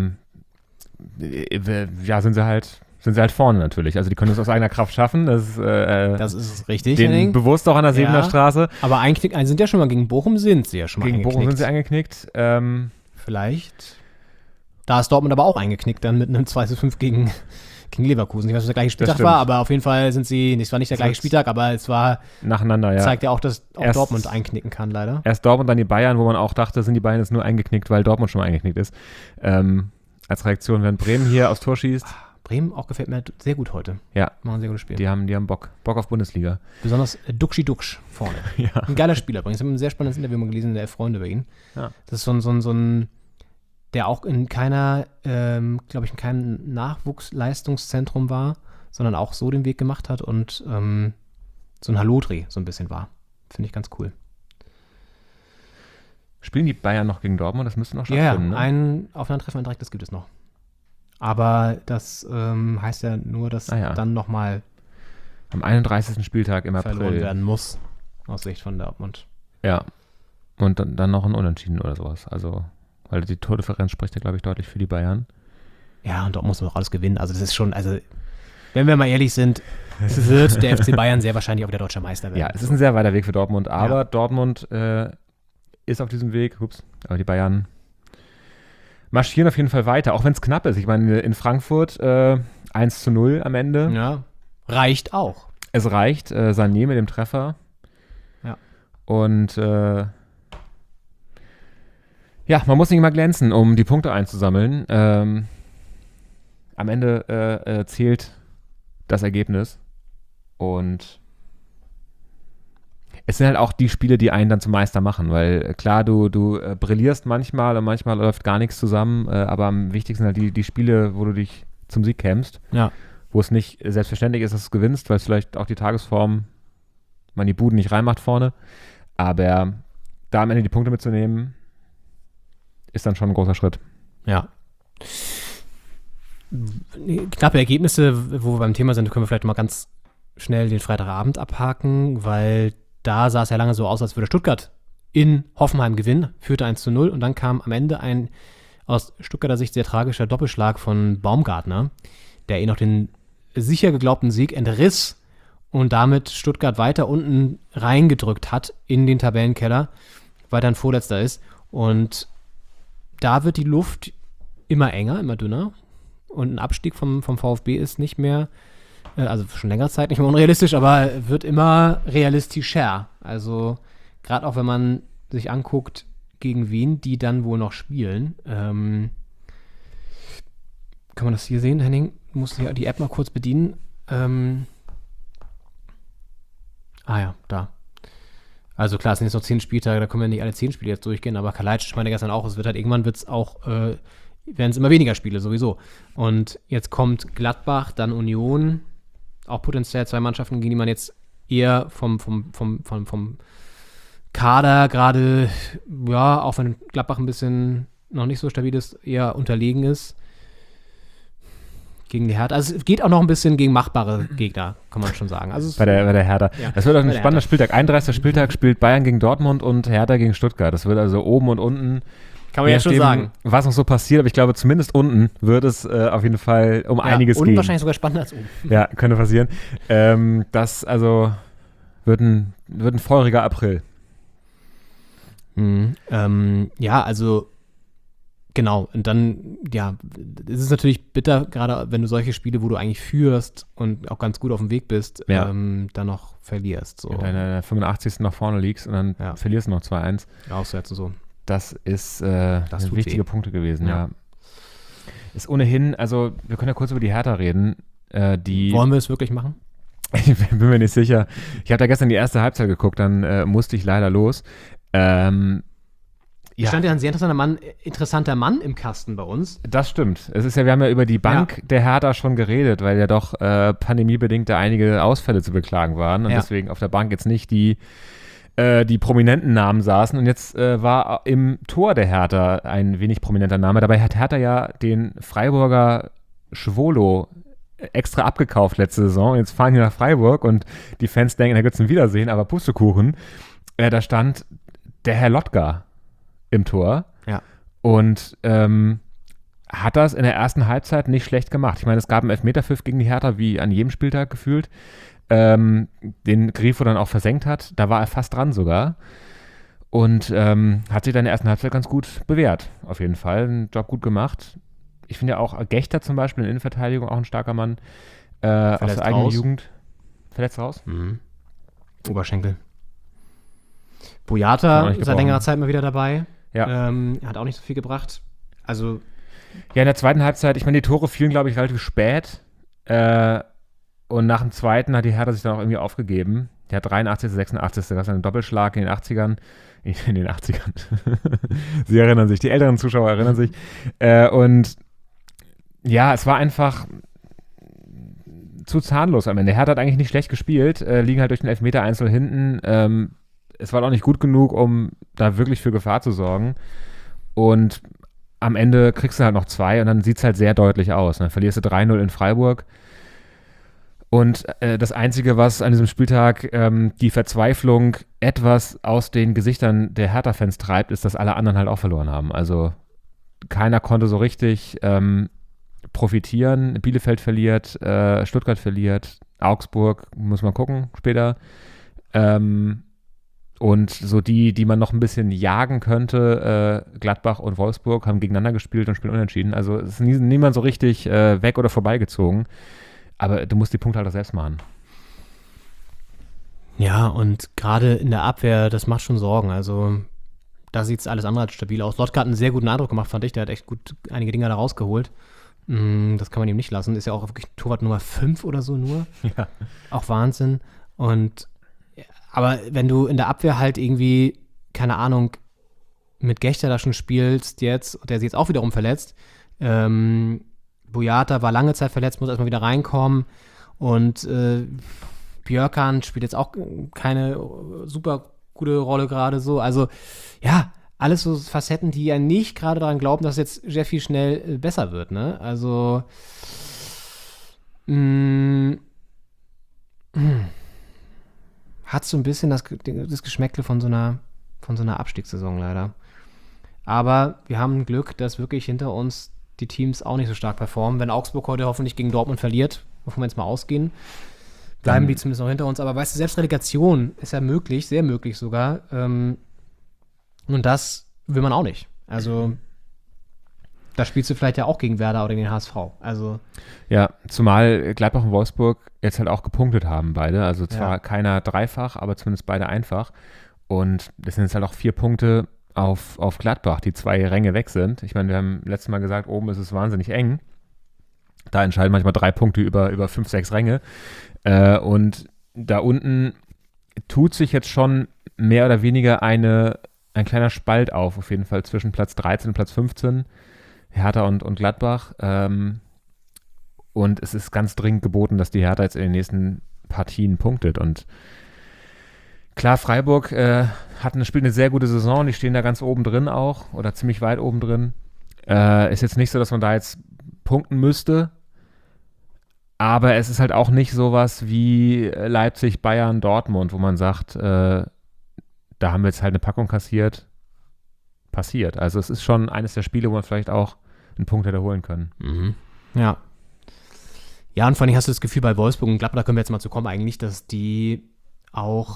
sind sie halt vorne natürlich. Also die können es aus eigener Kraft schaffen. Das ist richtig, denen Henning. bewusst auch an der Sebener Straße. Aber einknicken, sind ja schon mal gegen Bochum, sind sie ja schon mal Gegen eingeknickt. Bochum sind sie eingeknickt. Vielleicht. Da ist Dortmund aber auch eingeknickt, dann mit einem 2:5 gegen Leverkusen. Ich weiß, was der gleiche Spieltag stimmt. war, aber auf jeden Fall sind sie, es war nicht der gleiche Spieltag, aber es war, Nacheinander, ja. zeigt ja auch, dass auch Erst- Dortmund einknicken kann, leider. Erst Dortmund, dann die Bayern, wo man auch dachte, sind die Bayern jetzt nur eingeknickt, weil Dortmund schon mal eingeknickt ist. Als Reaktion, wenn Bremen hier aufs Tor schießt. Bremen auch gefällt mir sehr gut heute. Ja, Machen ein sehr gutes Spiel. die haben Bock auf Bundesliga. Besonders Duxi Dux vorne. Ja. Ein geiler Spieler übrigens. Ich habe ein sehr spannendes Interview mal gelesen in der Freunde über ihn. Ja. Das ist so ein der auch in keiner, glaube ich, in keinem Nachwuchsleistungszentrum war, sondern auch so den Weg gemacht hat und so ein Hallodri so ein bisschen war. Finde ich ganz cool. Spielen die Bayern noch gegen Dortmund? Das müsste noch Ja, stattfinden, ne? ein Aufeinandertreffen, ein direktes gibt es noch. Aber das heißt ja nur, dass dann nochmal Am 31. Spieltag im verloren April. werden muss, aus Sicht von Dortmund. Ja. Und dann noch ein Unentschieden oder sowas. Also, weil die Tordifferenz spricht ja, glaube ich, deutlich für die Bayern. Ja, und dort muss man auch alles gewinnen. Also das ist schon, wenn wir mal ehrlich sind, wird der FC Bayern sehr wahrscheinlich auch wieder deutscher Meister werden. Ja, es ist ein sehr weiter Weg für Dortmund, aber Ja. Dortmund ist auf diesem Weg. Aber die Bayern marschieren auf jeden Fall weiter, auch wenn es knapp ist. Ich meine, in Frankfurt 1:0 am Ende. Ja, reicht auch. Es reicht, Sané mit dem Treffer. Ja. Und ja, man muss nicht immer glänzen, um die Punkte einzusammeln. Am Ende zählt das Ergebnis. Und es sind halt auch die Spiele, die einen dann zum Meister machen, weil klar, du brillierst manchmal und manchmal läuft gar nichts zusammen, aber am wichtigsten sind halt die Spiele, wo du dich zum Sieg kämpfst, Ja. wo es nicht selbstverständlich ist, dass du gewinnst, weil es vielleicht auch die Tagesform, man die Buden nicht reinmacht vorne, aber da am Ende die Punkte mitzunehmen, ist dann schon ein großer Schritt. Ja. Knappe Ergebnisse, wo wir beim Thema sind, können wir vielleicht mal ganz schnell den Freitagabend abhaken, weil da sah es ja lange so aus, als würde Stuttgart in Hoffenheim gewinnen, führte 1:0 und dann kam am Ende ein aus Stuttgarter Sicht sehr tragischer Doppelschlag von Baumgartner, der noch den sicher geglaubten Sieg entriss und damit Stuttgart weiter unten reingedrückt hat in den Tabellenkeller, weil dann Vorletzter ist. Und da wird die Luft immer enger, immer dünner. Und ein Abstieg vom VfB ist nicht mehr, also schon längere Zeit nicht mehr unrealistisch, aber wird immer realistischer. Also gerade auch wenn man sich anguckt, gegen wen die dann wohl noch spielen. Kann man das hier sehen, Henning? Du musst ja die App mal kurz bedienen. Ja, da. Also klar, es sind jetzt noch 10 Spieltage, da können wir nicht alle 10 Spiele jetzt durchgehen, aber Kalajdzic meinte gestern auch, es wird halt irgendwann werden es immer weniger Spiele sowieso. Und jetzt kommt Gladbach, dann Union, auch potenziell 2 Mannschaften, gegen die man jetzt eher vom Kader gerade, ja, auch wenn Gladbach ein bisschen noch nicht so stabil ist, eher unterlegen ist. gegen die Hertha. Also es geht auch noch ein bisschen gegen machbare Gegner, kann man schon sagen. Also Bei der Hertha. Ja. Das wird auch ein Bei der spannender Hertha. Spieltag. 31. Spieltag spielt Bayern gegen Dortmund und Hertha gegen Stuttgart. Das wird also oben und unten. kann man ja schon Je nachdem, sagen. Was noch so passiert, aber ich glaube, zumindest unten wird es auf jeden Fall um einiges und gehen. wahrscheinlich sogar spannender als oben. Ja, könnte passieren. Das also wird ein feuriger April. Ja, also genau. Und dann, ja, es ist natürlich bitter, gerade wenn du solche Spiele, wo du eigentlich führst und auch ganz gut auf dem Weg bist, Ja. dann noch verlierst. So. In der 85. nach vorne liegst und dann Ja. verlierst du noch 2-1. Auswärts und so. Das ist Das tut wichtige weh. Punkte gewesen, Ja. ja. Ist ohnehin, also wir können ja kurz über die Hertha reden. Die Wollen wir es wirklich machen? Ich bin mir nicht sicher. Ich habe da gestern die erste Halbzeit geguckt, dann musste ich leider los. Ja. Stand ja ein sehr interessanter Mann im Kasten bei uns. Das stimmt. Wir haben ja über die Bank der Hertha schon geredet, weil ja doch pandemiebedingt da einige Ausfälle zu beklagen waren und deswegen auf der Bank jetzt nicht die prominenten Namen saßen. Und jetzt war im Tor der Hertha ein wenig prominenter Name. Dabei hat Hertha ja den Freiburger Schwolo extra abgekauft letzte Saison. Jetzt fahren die nach Freiburg und die Fans denken, da gibt es ein Wiedersehen, aber Pustekuchen. Da stand der Herr Lotka im Tor. Ja. Und hat das in der ersten Halbzeit nicht schlecht gemacht. Ich meine, es gab einen Elfmeterpfiff gegen die Hertha, wie an jedem Spieltag gefühlt, den Grifo dann auch versenkt hat. Da war er fast dran sogar. Und hat sich dann in der ersten Halbzeit ganz gut bewährt, auf jeden Fall. Einen Job gut gemacht. Ich finde ja auch Gechter zum Beispiel in der Innenverteidigung auch ein starker Mann aus der eigenen raus. Jugend. Verletzt raus? Oberschenkel. Hat auch Boyata nicht seit gebrochen. längerer Zeit mal wieder dabei. Ja. Hat auch nicht so viel gebracht. Also, Ja, in der zweiten Halbzeit, ich meine, die Tore fielen, glaube ich, relativ spät. Und nach dem zweiten hat die Hertha sich dann auch irgendwie aufgegeben. Der hat 83., 86. Das ist ein Doppelschlag in den 80ern. In den 80ern. Sie erinnern sich, die älteren Zuschauer erinnern sich. Und ja, es war einfach zu zahnlos am Ende. Hertha hat eigentlich nicht schlecht gespielt, liegen halt durch den Elfmeter einzeln hinten. Es war auch nicht gut genug, um da wirklich für Gefahr zu sorgen. Und am Ende kriegst du halt noch 2 und dann sieht es halt sehr deutlich aus. Dann verlierst du 3-0 in Freiburg. Und das Einzige, was an diesem Spieltag die Verzweiflung etwas aus den Gesichtern der Hertha-Fans treibt, ist, dass alle anderen halt auch verloren haben. Also keiner konnte so richtig profitieren. Bielefeld verliert, Stuttgart verliert, Augsburg, muss man gucken später. Und so die man noch ein bisschen jagen könnte, Gladbach und Wolfsburg, haben gegeneinander gespielt und spielen unentschieden. Also es ist niemand so richtig weg oder vorbeigezogen. Aber du musst die Punkte halt auch selbst machen. ja, und gerade in der Abwehr, das macht schon Sorgen. Also, da sieht es alles andere als stabil aus. Lotka hat einen sehr guten Eindruck gemacht, fand ich. Der hat echt gut einige Dinger da rausgeholt. Das kann man ihm nicht lassen. Ist ja auch wirklich Torwart Nummer 5 oder so nur. Ja. Auch Wahnsinn. Aber wenn du in der Abwehr halt irgendwie, keine Ahnung, mit Gechter da schon spielst jetzt, und der ist jetzt auch wiederum verletzt, Boyata war lange Zeit verletzt, muss erstmal wieder reinkommen und Björkan spielt jetzt auch keine super gute Rolle gerade so. Also ja, alles so Facetten, die ja nicht gerade daran glauben, dass jetzt sehr viel schnell besser wird, ne? Also hat so ein bisschen das Geschmäckle von so einer Abstiegssaison leider. Aber wir haben Glück, dass wirklich hinter uns die Teams auch nicht so stark performen. Wenn Augsburg heute hoffentlich gegen Dortmund verliert, wovon wir jetzt mal ausgehen, bleiben die zumindest noch hinter uns. Aber weißt du, selbst Relegation ist ja möglich, sehr möglich sogar. Und das will man auch nicht. Also da spielst du vielleicht ja auch gegen Werder oder gegen den HSV. Also Ja, zumal Gladbach und Wolfsburg jetzt halt auch gepunktet haben, beide. Also zwar Ja. keiner dreifach, aber zumindest beide einfach. Und das sind jetzt halt auch 4 Punkte auf Gladbach, die 2 Ränge weg sind. Ich meine, wir haben letztes Mal gesagt, oben ist es wahnsinnig eng. Da entscheiden manchmal 3 Punkte über 5, 6 Ränge. Und da unten tut sich jetzt schon mehr oder weniger ein kleiner Spalt auf jeden Fall zwischen Platz 13 und Platz 15, Hertha und Gladbach. Und es ist ganz dringend geboten, dass die Hertha jetzt in den nächsten Partien punktet. Und klar, Freiburg spielt eine sehr gute Saison, die stehen da ganz oben drin auch oder ziemlich weit oben drin. Ist jetzt nicht so, dass man da jetzt punkten müsste, Aber es ist halt auch nicht sowas wie Leipzig, Bayern, Dortmund, wo man sagt, da haben wir jetzt halt eine Packung passiert. Also es ist schon eines der Spiele, wo man vielleicht auch einen Punkt hätte holen können. Mhm. Ja. Ja, und vor allem hast du das Gefühl, bei Wolfsburg und Gladbach, da können wir jetzt mal zu kommen, eigentlich, dass die auch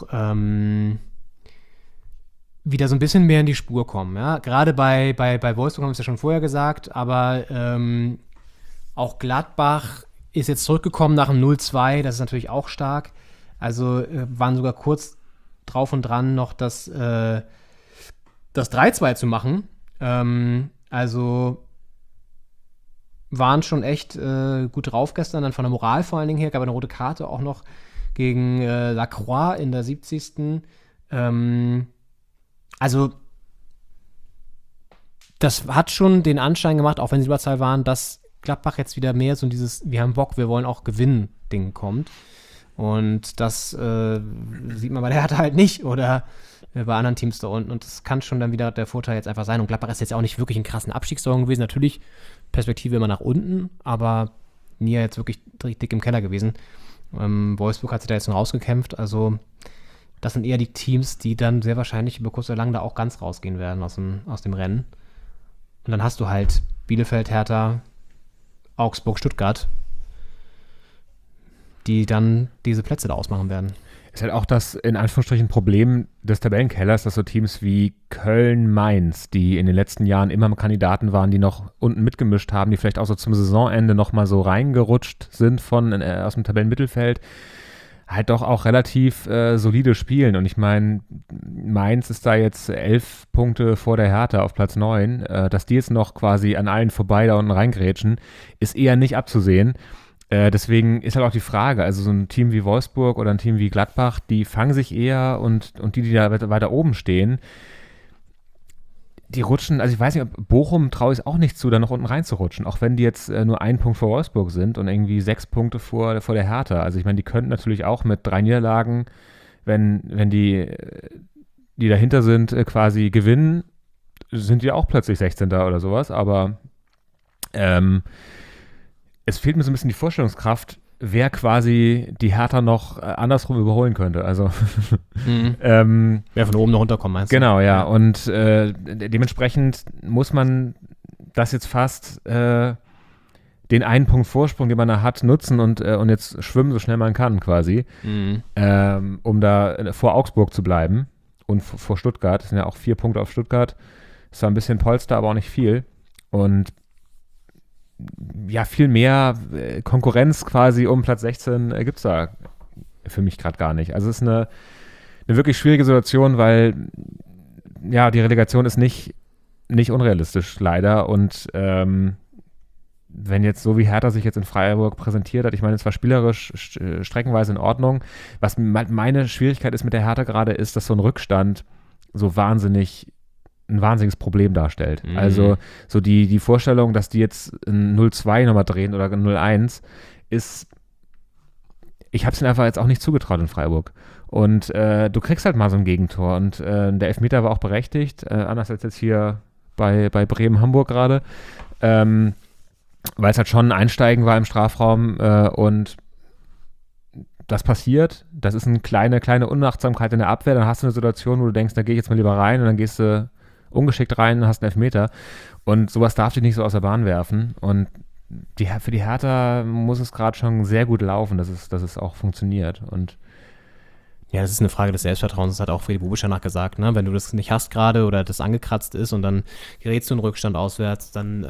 wieder so ein bisschen mehr in die Spur kommen. Ja? Gerade bei Wolfsburg haben wir es ja schon vorher gesagt, aber auch Gladbach ist jetzt zurückgekommen nach dem 0-2, das ist natürlich auch stark. Also waren sogar kurz drauf und dran, noch das 3-2 zu machen. Also waren schon echt gut drauf gestern, dann von der Moral vor allen Dingen her, gab eine rote Karte auch noch gegen Lacroix in der 70. Also das hat schon den Anschein gemacht, auch wenn sie Überzahl waren, dass Gladbach jetzt wieder mehr so dieses wir haben Bock, wir wollen auch gewinnen Ding kommt. Und das sieht man bei der Hertha halt nicht oder bei anderen Teams da unten. Und das kann schon dann wieder der Vorteil jetzt einfach sein. Und Gladbach ist jetzt auch nicht wirklich einen krassen Abstiegssaison gewesen. Natürlich Perspektive immer nach unten, aber nie jetzt wirklich dick im Keller gewesen. Wolfsburg hat sich da jetzt noch rausgekämpft. Also das sind eher die Teams, die dann sehr wahrscheinlich über kurz oder lang da auch ganz rausgehen werden aus dem Rennen. Und dann hast du halt Bielefeld, Hertha, Augsburg, Stuttgart, die dann diese Plätze da ausmachen werden. Ist halt auch das, in Anführungsstrichen, Problem des Tabellenkellers, dass so Teams wie Köln, Mainz, die in den letzten Jahren immer Kandidaten waren, die noch unten mitgemischt haben, die vielleicht auch so zum Saisonende nochmal so reingerutscht sind aus dem Tabellenmittelfeld, halt doch auch relativ solide spielen. Und ich meine, Mainz ist da jetzt 11 Punkte vor der Hertha auf Platz 9. Dass die jetzt noch quasi an allen vorbei da unten reingrätschen, ist eher nicht abzusehen. Deswegen ist halt auch die Frage, also so ein Team wie Wolfsburg oder ein Team wie Gladbach, die fangen sich eher und die da weiter oben stehen, die rutschen, also ich weiß nicht, Bochum traue ich es auch nicht zu, da noch unten reinzurutschen, auch wenn die jetzt nur 1 Punkt vor Wolfsburg sind und irgendwie 6 Punkte vor der Hertha. Also ich meine, die könnten natürlich auch mit 3 Niederlagen, wenn die dahinter sind, quasi gewinnen, sind die auch plötzlich 16. oder sowas, aber es fehlt mir so ein bisschen die Vorstellungskraft, wer quasi die Hertha noch andersrum überholen könnte. Also wer von oben noch runterkommt, meinst du? Genau, ja. Und dementsprechend muss man das jetzt fast den 1 Punkt Vorsprung, den man da hat, nutzen und jetzt schwimmen, so schnell man kann quasi, um da vor Augsburg zu bleiben und vor Stuttgart. Das sind ja auch 4 Punkte auf Stuttgart. Ist zwar ein bisschen Polster, aber auch nicht viel. Und ja, viel mehr Konkurrenz quasi um Platz 16 gibt es da für mich gerade gar nicht. Also es ist eine wirklich schwierige Situation, weil ja, die Relegation ist nicht unrealistisch, leider. Und wenn jetzt so wie Hertha sich jetzt in Freiburg präsentiert hat, ich meine, es war spielerisch streckenweise in Ordnung. Was meine Schwierigkeit ist mit der Hertha gerade, ist, dass so ein Rückstand so ein wahnsinniges Problem darstellt. Also so die Vorstellung, dass die jetzt ein 0-2 nochmal drehen oder ein 0-1 ist, ich habe es ihnen einfach jetzt auch nicht zugetraut in Freiburg. Und du kriegst halt mal so ein Gegentor und der Elfmeter war auch berechtigt, anders als jetzt hier bei Bremen-Hamburg gerade, weil es halt schon ein Einsteigen war im Strafraum und das passiert, das ist eine kleine Unachtsamkeit in der Abwehr, dann hast du eine Situation, wo du denkst, da gehe ich jetzt mal lieber rein und dann gehst du ungeschickt rein und hast einen Elfmeter. Und sowas darf dich nicht so aus der Bahn werfen. Und für die Hertha muss es gerade schon sehr gut laufen, dass es auch funktioniert. Und ja, das ist eine Frage des Selbstvertrauens, das hat auch Freddy Bobic danach gesagt, ne? Wenn du das nicht hast gerade oder das angekratzt ist und dann gerätst du in Rückstand auswärts,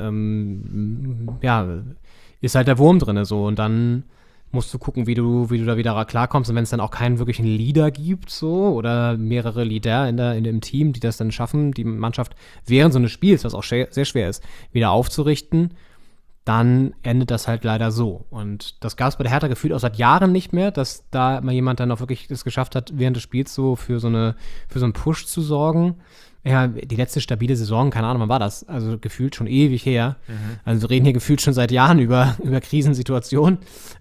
dann ist halt der Wurm drin so und dann musst du gucken, wie du da wieder klarkommst. Und wenn es dann auch keinen wirklichen Leader gibt, so, oder mehrere Leader im Team, die das dann schaffen, die Mannschaft während so eines Spiels, was auch sehr schwer ist, wieder aufzurichten, dann endet das halt leider so. Und das gab es bei der Hertha gefühlt auch seit Jahren nicht mehr, dass da mal jemand dann auch wirklich es geschafft hat, während des Spiels so für so einen Push zu sorgen. Ja, die letzte stabile Saison, keine Ahnung, wann war das? Also gefühlt schon ewig her. Also wir reden hier gefühlt schon seit Jahren über Krisensituationen.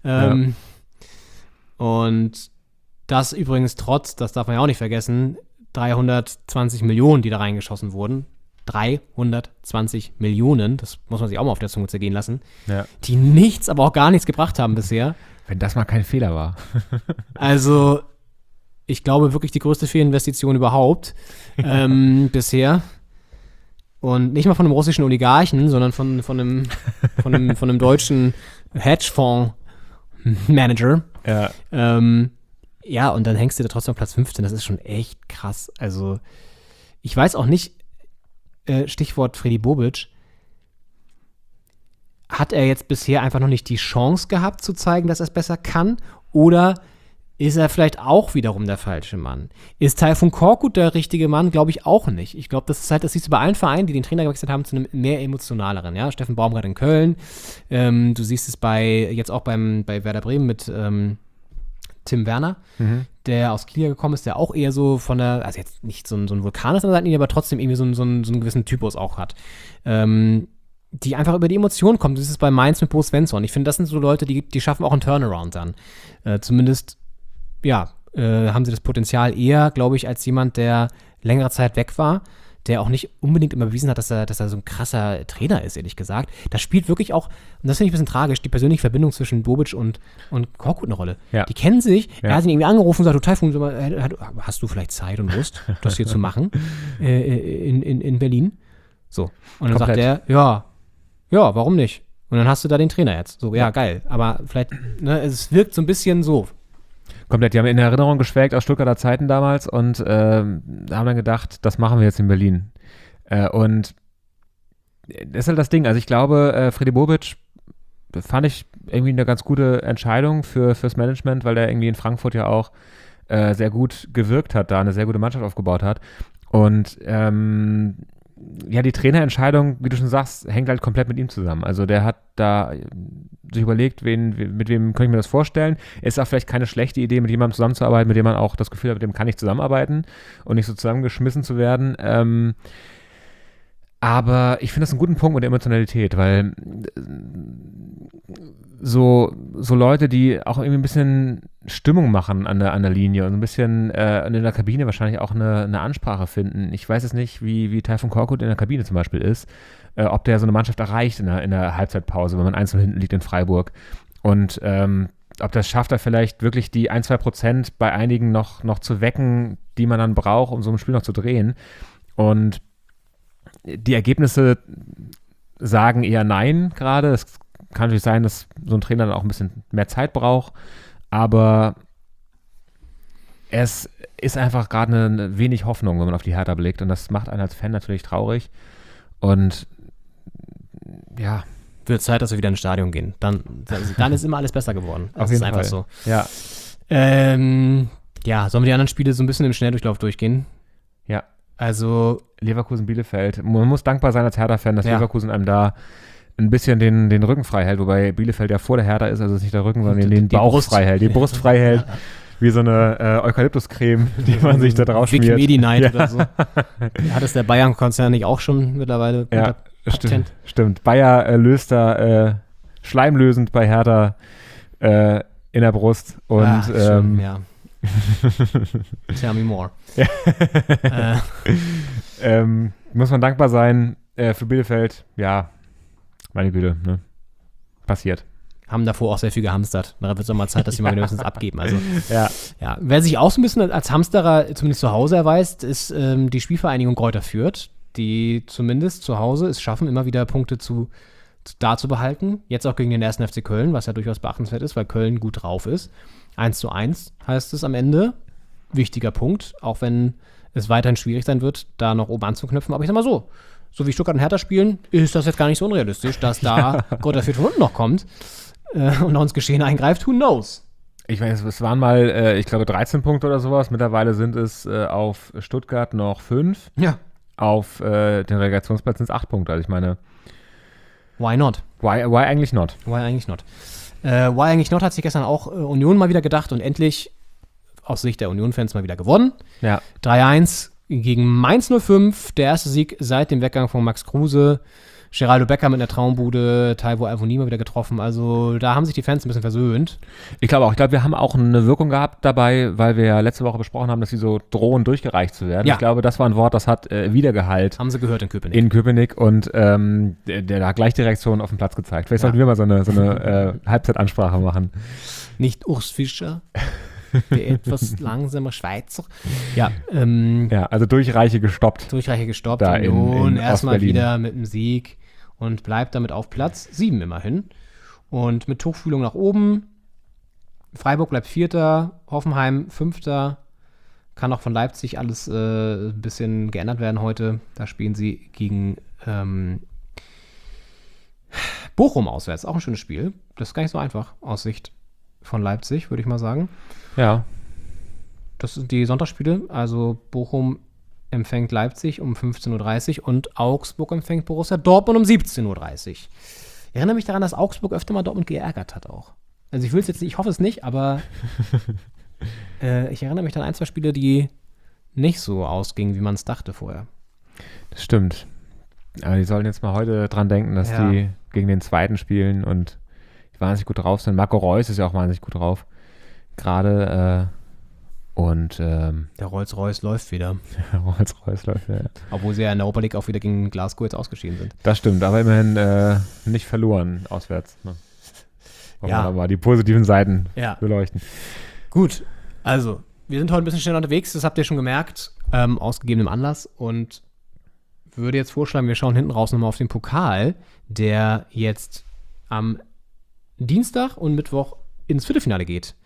Und das übrigens das darf man ja auch nicht vergessen, 320 Millionen, die da reingeschossen wurden. 320 Millionen, das muss man sich auch mal auf der Zunge zergehen lassen, Ja. die nichts, aber auch gar nichts gebracht haben bisher. Wenn das mal kein Fehler war. Also, ich glaube wirklich die größte Fehlinvestition überhaupt bisher. Und nicht mal von einem russischen Oligarchen, sondern von einem deutschen Hedgefonds-Manager. Ja. Ja, und dann hängst du da trotzdem auf Platz 15. Das ist schon echt krass. Also, ich weiß auch nicht, Stichwort Freddy Bobic, hat er jetzt bisher einfach noch nicht die Chance gehabt zu zeigen, dass er es besser kann? Oder ist er vielleicht auch wiederum der falsche Mann? Ist Tayfun Korkut der richtige Mann? Glaube ich auch nicht. Ich glaube, das siehst du bei allen Vereinen, die den Trainer gewechselt haben, zu einem mehr emotionaleren. Ja? Steffen Baumgart in Köln. Du siehst es jetzt auch bei Werder Bremen mit Tim Werner, der aus Kiel gekommen ist, der auch eher so von der, also jetzt nicht so ein Vulkan ist an der Seitenlinie, aber trotzdem irgendwie so einen gewissen Typus auch hat. Die einfach über die Emotionen kommen. Das ist bei Mainz mit Bo Svensson. Ich finde, das sind so Leute, die schaffen auch einen Turnaround dann. Zumindest haben sie das Potenzial eher, glaube ich, als jemand, der längere Zeit weg war, der auch nicht unbedingt immer bewiesen hat, dass er so ein krasser Trainer ist, ehrlich gesagt. Da spielt wirklich auch, und das finde ich ein bisschen tragisch, die persönliche Verbindung zwischen Bobic und Korkut eine Rolle. Ja. Die kennen sich, er hat ihn irgendwie angerufen und sagt, du Tayfun, hast du vielleicht Zeit und Lust, das hier zu machen in Berlin? So. Und dann sagt er, ja, warum nicht? Und dann hast du da den Trainer jetzt. So, ja, geil. Aber vielleicht, ne, es wirkt so ein bisschen so. Komplett, die haben in Erinnerung geschwelgt aus Stuttgarter Zeiten damals und haben dann gedacht, das machen wir jetzt in Berlin. Und das ist halt das Ding. Also ich glaube, Freddy Bobic fand ich irgendwie eine ganz gute Entscheidung fürs Management, weil der irgendwie in Frankfurt ja auch sehr gut gewirkt hat, da eine sehr gute Mannschaft aufgebaut hat. Und die Trainerentscheidung, wie du schon sagst, hängt halt komplett mit ihm zusammen. Also der hat da sich überlegt, mit wem kann ich mir das vorstellen. Ist auch vielleicht keine schlechte Idee, mit jemandem zusammenzuarbeiten, mit dem man auch das Gefühl hat, mit dem kann ich zusammenarbeiten und nicht so zusammengeschmissen zu werden. Aber ich finde das einen guten Punkt mit der Emotionalität, weil so Leute, die auch irgendwie ein bisschen Stimmung machen an der Linie und ein bisschen in der Kabine wahrscheinlich auch eine Ansprache finden. Ich weiß jetzt nicht, wie Tayfun Korkut in der Kabine zum Beispiel ist, ob der so eine Mannschaft erreicht in der Halbzeitpause, wenn man 1-0 hinten liegt in Freiburg. Und ob das schafft, er vielleicht wirklich die 1-2% bei einigen noch zu wecken, die man dann braucht, um so ein Spiel noch zu drehen. Und die Ergebnisse sagen eher nein gerade. Es kann natürlich sein, dass so ein Trainer dann auch ein bisschen mehr Zeit braucht, aber es ist einfach gerade eine wenig Hoffnung, wenn man auf die Hertha blickt, und das macht einen als Fan natürlich traurig. Und ja. Wird Zeit, dass wir wieder ins Stadion gehen. Dann ist immer alles besser geworden. Auf jeden ist einfach Fall. So. Ja. Sollen wir die anderen Spiele so ein bisschen im Schnelldurchlauf durchgehen? Ja. Also Leverkusen-Bielefeld. Man muss dankbar sein als Hertha-Fan, dass Leverkusen einem da ein bisschen den Rücken frei hält, wobei Bielefeld ja vor der Hertha ist, also nicht der Rücken, sondern den Bauch Brust frei hält, die Brust frei hält, wie so eine Eukalyptuscreme, die man sich da drauf schmiert. Wikimedi-Night oder so. Hat es der Bayern-Konzern nicht auch schon mittlerweile? Ja, stimmt. Bayer löst da schleimlösend bei Hertha in der Brust und schön, ja. Tell me more. Muss man dankbar sein für Bielefeld. Ja, meine Güte, ne? Passiert. Haben davor auch sehr viel gehamstert. Da wird es auch mal Zeit, dass sie mal wenigstens abgeben. Also, ja. Wer sich auch so ein bisschen als Hamsterer zumindest zu Hause erweist, ist die Spielvereinigung Greuther Fürth, die zumindest zu Hause es schaffen, immer wieder Punkte da zu behalten. Jetzt auch gegen den 1. FC Köln, was ja durchaus beachtenswert ist, weil Köln gut drauf ist. 1:1 heißt es am Ende. Wichtiger Punkt, auch wenn es weiterhin schwierig sein wird, da noch oben anzuknüpfen. Aber ich sag mal so wie Stuttgart und Hertha spielen, ist das jetzt gar nicht so unrealistisch, dass da Greuther Fürth von unten noch kommt und noch ins Geschehen eingreift. Who knows? Ich weiß, es waren mal, ich glaube, 13 Punkte oder sowas. Mittlerweile sind es auf Stuttgart noch 5. Ja. Auf den Relegationsplatz sind es 8 Punkte. Also ich meine, why not? Why eigentlich not? Why eigentlich not hat sich gestern auch Union mal wieder gedacht und endlich aus Sicht der Union-Fans mal wieder gewonnen. Ja. 3:1 gegen Mainz 05, der erste Sieg seit dem Weggang von Max Kruse. Geraldo Becker mit einer Traumbude, Taiwo Avoni mal wieder getroffen. Also da haben sich die Fans ein bisschen versöhnt. Ich glaube, wir haben auch eine Wirkung gehabt dabei, weil wir ja letzte Woche besprochen haben, dass sie so drohen, durchgereicht zu werden. Ja. Ich glaube, das war ein Wort, das hat Wiedergehalt Haben sie gehört in Köpenick. in Köpenick und der hat gleich die Reaktion auf den Platz gezeigt. Vielleicht sollten wir mal so eine Halbzeitansprache machen. Nicht Urs Fischer, der etwas langsame Schweizer. Ja, Ja, also Durchreiche gestoppt. Durchreiche gestoppt. Da in Union erstmal Ostberlin. wieder mit einem Sieg und bleibt damit auf Platz 7 immerhin. Und mit Tuchfühlung nach oben. Freiburg bleibt 4., Hoffenheim 5. Kann auch von Leipzig alles ein bisschen geändert werden heute. Da spielen sie gegen Bochum auswärts. Auch ein schönes Spiel. Das ist gar nicht so einfach aus Sicht von Leipzig, würde ich mal sagen. Ja, Das sind die Sonntagsspiele. Also Bochum empfängt Leipzig um 15.30 Uhr und Augsburg empfängt Borussia Dortmund um 17.30 Uhr. Ich erinnere mich daran, dass Augsburg öfter mal Dortmund geärgert hat auch. Also ich will es jetzt nicht, ich hoffe es nicht, aber ich erinnere mich an 1, 2 Spiele, die nicht so ausgingen, wie man es dachte vorher. das stimmt. Aber die sollen jetzt mal heute dran denken, dass Ja. die gegen den zweiten spielen und die wahnsinnig gut drauf sind. Marco Reus ist ja auch wahnsinnig gut drauf. Gerade Der Rolls-Royce läuft wieder. Rolls-Royce läuft, ja. Obwohl sie ja in der Europa League auch wieder gegen Glasgow jetzt ausgeschieden sind. Das stimmt, aber immerhin nicht verloren auswärts. Ne? Wollen Ja. wir mal die positiven Seiten Ja. beleuchten. Gut, also, wir sind heute ein bisschen schneller unterwegs, das habt ihr schon gemerkt, aus gegebenem Anlass. Und würde jetzt vorschlagen, wir schauen hinten raus nochmal auf den Pokal, der jetzt am Dienstag und Mittwoch ins Viertelfinale geht.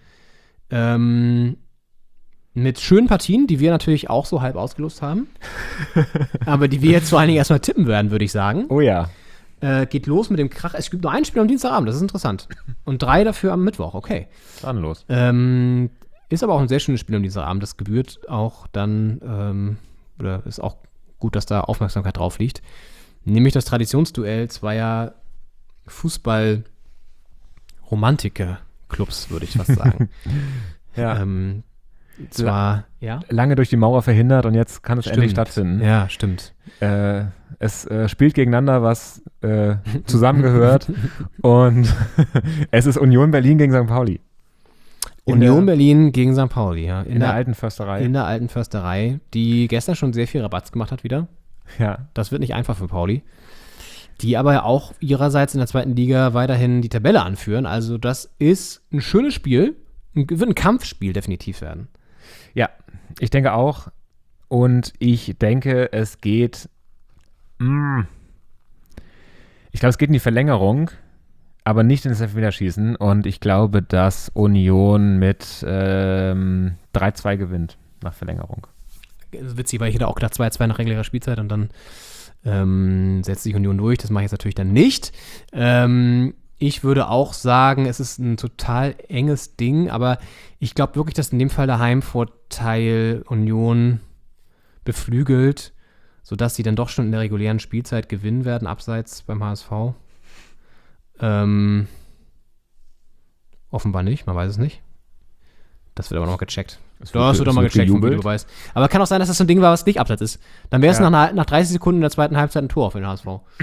Mit schönen Partien, die wir natürlich auch so halb ausgelost haben. Aber die wir jetzt vor allen Dingen erstmal tippen werden, würde ich sagen. Oh ja. Geht los mit dem Krach. Es gibt nur ein Spiel am Dienstagabend, das ist interessant. Und 3 dafür am Mittwoch, okay. Dann los. Ist aber auch ein sehr schönes Spiel am Dienstagabend. Das gebührt auch dann, oder ist auch gut, dass da Aufmerksamkeit drauf liegt. Nämlich das Traditionsduell zweier Fußball-Romantiker-Clubs, würde ich fast sagen. Ja. Zwar, ja. Lange durch die Mauer verhindert und jetzt kann es endlich stattfinden. Ja, stimmt. Es spielt gegeneinander, was zusammengehört und es ist Union Berlin gegen St. Pauli. Union Berlin gegen St. Pauli, ja. In der alten Försterei. In der alten Försterei, die gestern schon sehr viel Rabatz gemacht hat wieder. Ja. Das wird nicht einfach für Pauli. Die aber ja auch ihrerseits in der zweiten Liga weiterhin die Tabelle anführen. Also das ist ein schönes Spiel. Wird ein Kampfspiel definitiv werden. Ja, ich denke auch. Und ich denke, es geht. Ich glaube, es geht in die Verlängerung, aber nicht ins Elfmeterschießen. Und ich glaube, dass Union mit 3-2 gewinnt nach Verlängerung. Das ist witzig, weil ich hätte auch gedacht 2-2 nach regulärer Spielzeit und dann setzt sich Union durch. Das mache ich jetzt natürlich dann nicht. Ich würde auch sagen, es ist ein total enges Ding, aber ich glaube wirklich, dass in dem Fall der Heimvorteil Union beflügelt, sodass sie dann doch schon in der regulären Spielzeit gewinnen werden, abseits beim HSV. Offenbar nicht, man weiß es nicht. Das wird aber noch gecheckt. Das wird doch mal gecheckt vom Videobeweis. Aber kann auch sein, dass das so ein Ding war, was nicht abseits ist. Dann wäre es nach 30 Sekunden in der zweiten Halbzeit ein Tor für den HSV.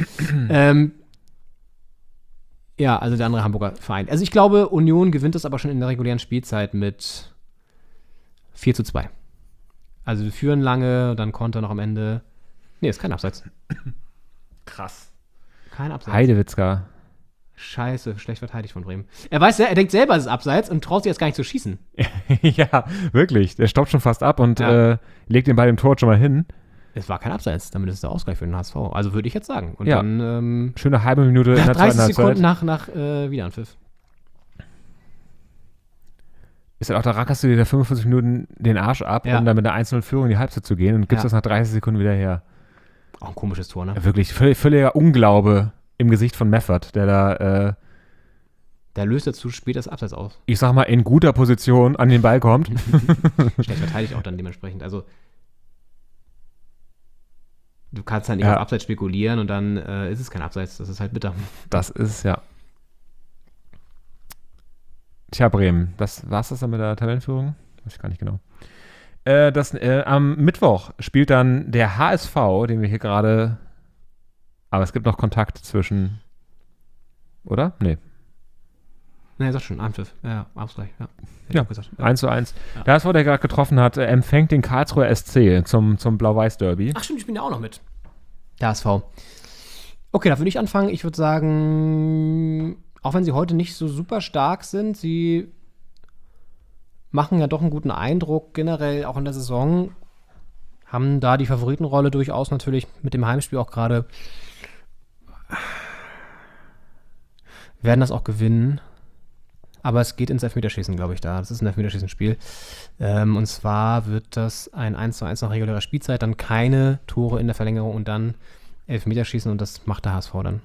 Ja, also der andere Hamburger Verein. Also ich glaube, Union gewinnt das aber schon in der regulären Spielzeit mit 4-2. Also wir führen lange, dann Konter noch am Ende. Nee, ist kein Abseits. Krass. Kein Abseits. Heidewitzka. Scheiße, schlecht verteidigt von Bremen. Er denkt selber, es ist Abseits und traut sich jetzt gar nicht zu schießen. Ja, wirklich. Der stoppt schon fast ab und Ja. legt den Ball im Tor schon mal hin. Es war kein Abseits, damit ist der Ausgleich für den HSV. Also würde ich jetzt sagen. Und Ja. dann Schöne halbe Minute in nach der 30 zweiten Sekunden Halbzeit. nach Wiederanpfiff. Ist halt auch, da rackerst du dir 45 Minuten den Arsch ab, Ja. um dann mit einer 1-0-Führung in die Halbzeit zu gehen und gibst Ja. das nach 30 Sekunden wieder her. Auch ein komisches Tor, ne? Ja, wirklich völliger Unglaube im Gesicht von Meffert, der da, Der löst dazu spät das Abseits aus. ich sag mal, in guter Position an den Ball kommt. Schlecht verteidigt auch dann dementsprechend. Also du kannst halt nicht Ja. auf Abseits spekulieren und dann ist es kein Abseits. Das ist halt bitter. Das ist, ja. Tja, Bremen. War's das dann mit der Tabellenführung? Weiß ich gar nicht genau. Am Mittwoch spielt dann der HSV, den wir hier gerade Aber es gibt noch Kontakt zwischen, oder? Nee. Nee, sag schon, Anpfiff. Ja, Ausgleich, ja. Hätte ich Ja, auch gesagt. 1:1. Ja. Der HSV, der gerade getroffen hat, empfängt den Karlsruher SC zum Blau-Weiß-Derby. Ach stimmt, die spielen ja auch noch mit. Der HSV. Okay, da würde ich anfangen. Ich würde sagen, auch wenn sie heute nicht so super stark sind, sie machen ja doch einen guten Eindruck generell auch in der Saison. Haben da die Favoritenrolle durchaus natürlich mit dem Heimspiel auch gerade. Werden das auch gewinnen. Aber es geht ins Elfmeterschießen, glaube ich, da. Das ist ein Elfmeterschießen-Spiel. Und zwar wird das ein 1:1 nach regulärer Spielzeit, dann keine Tore in der Verlängerung und dann Elfmeterschießen und das macht der HSV dann.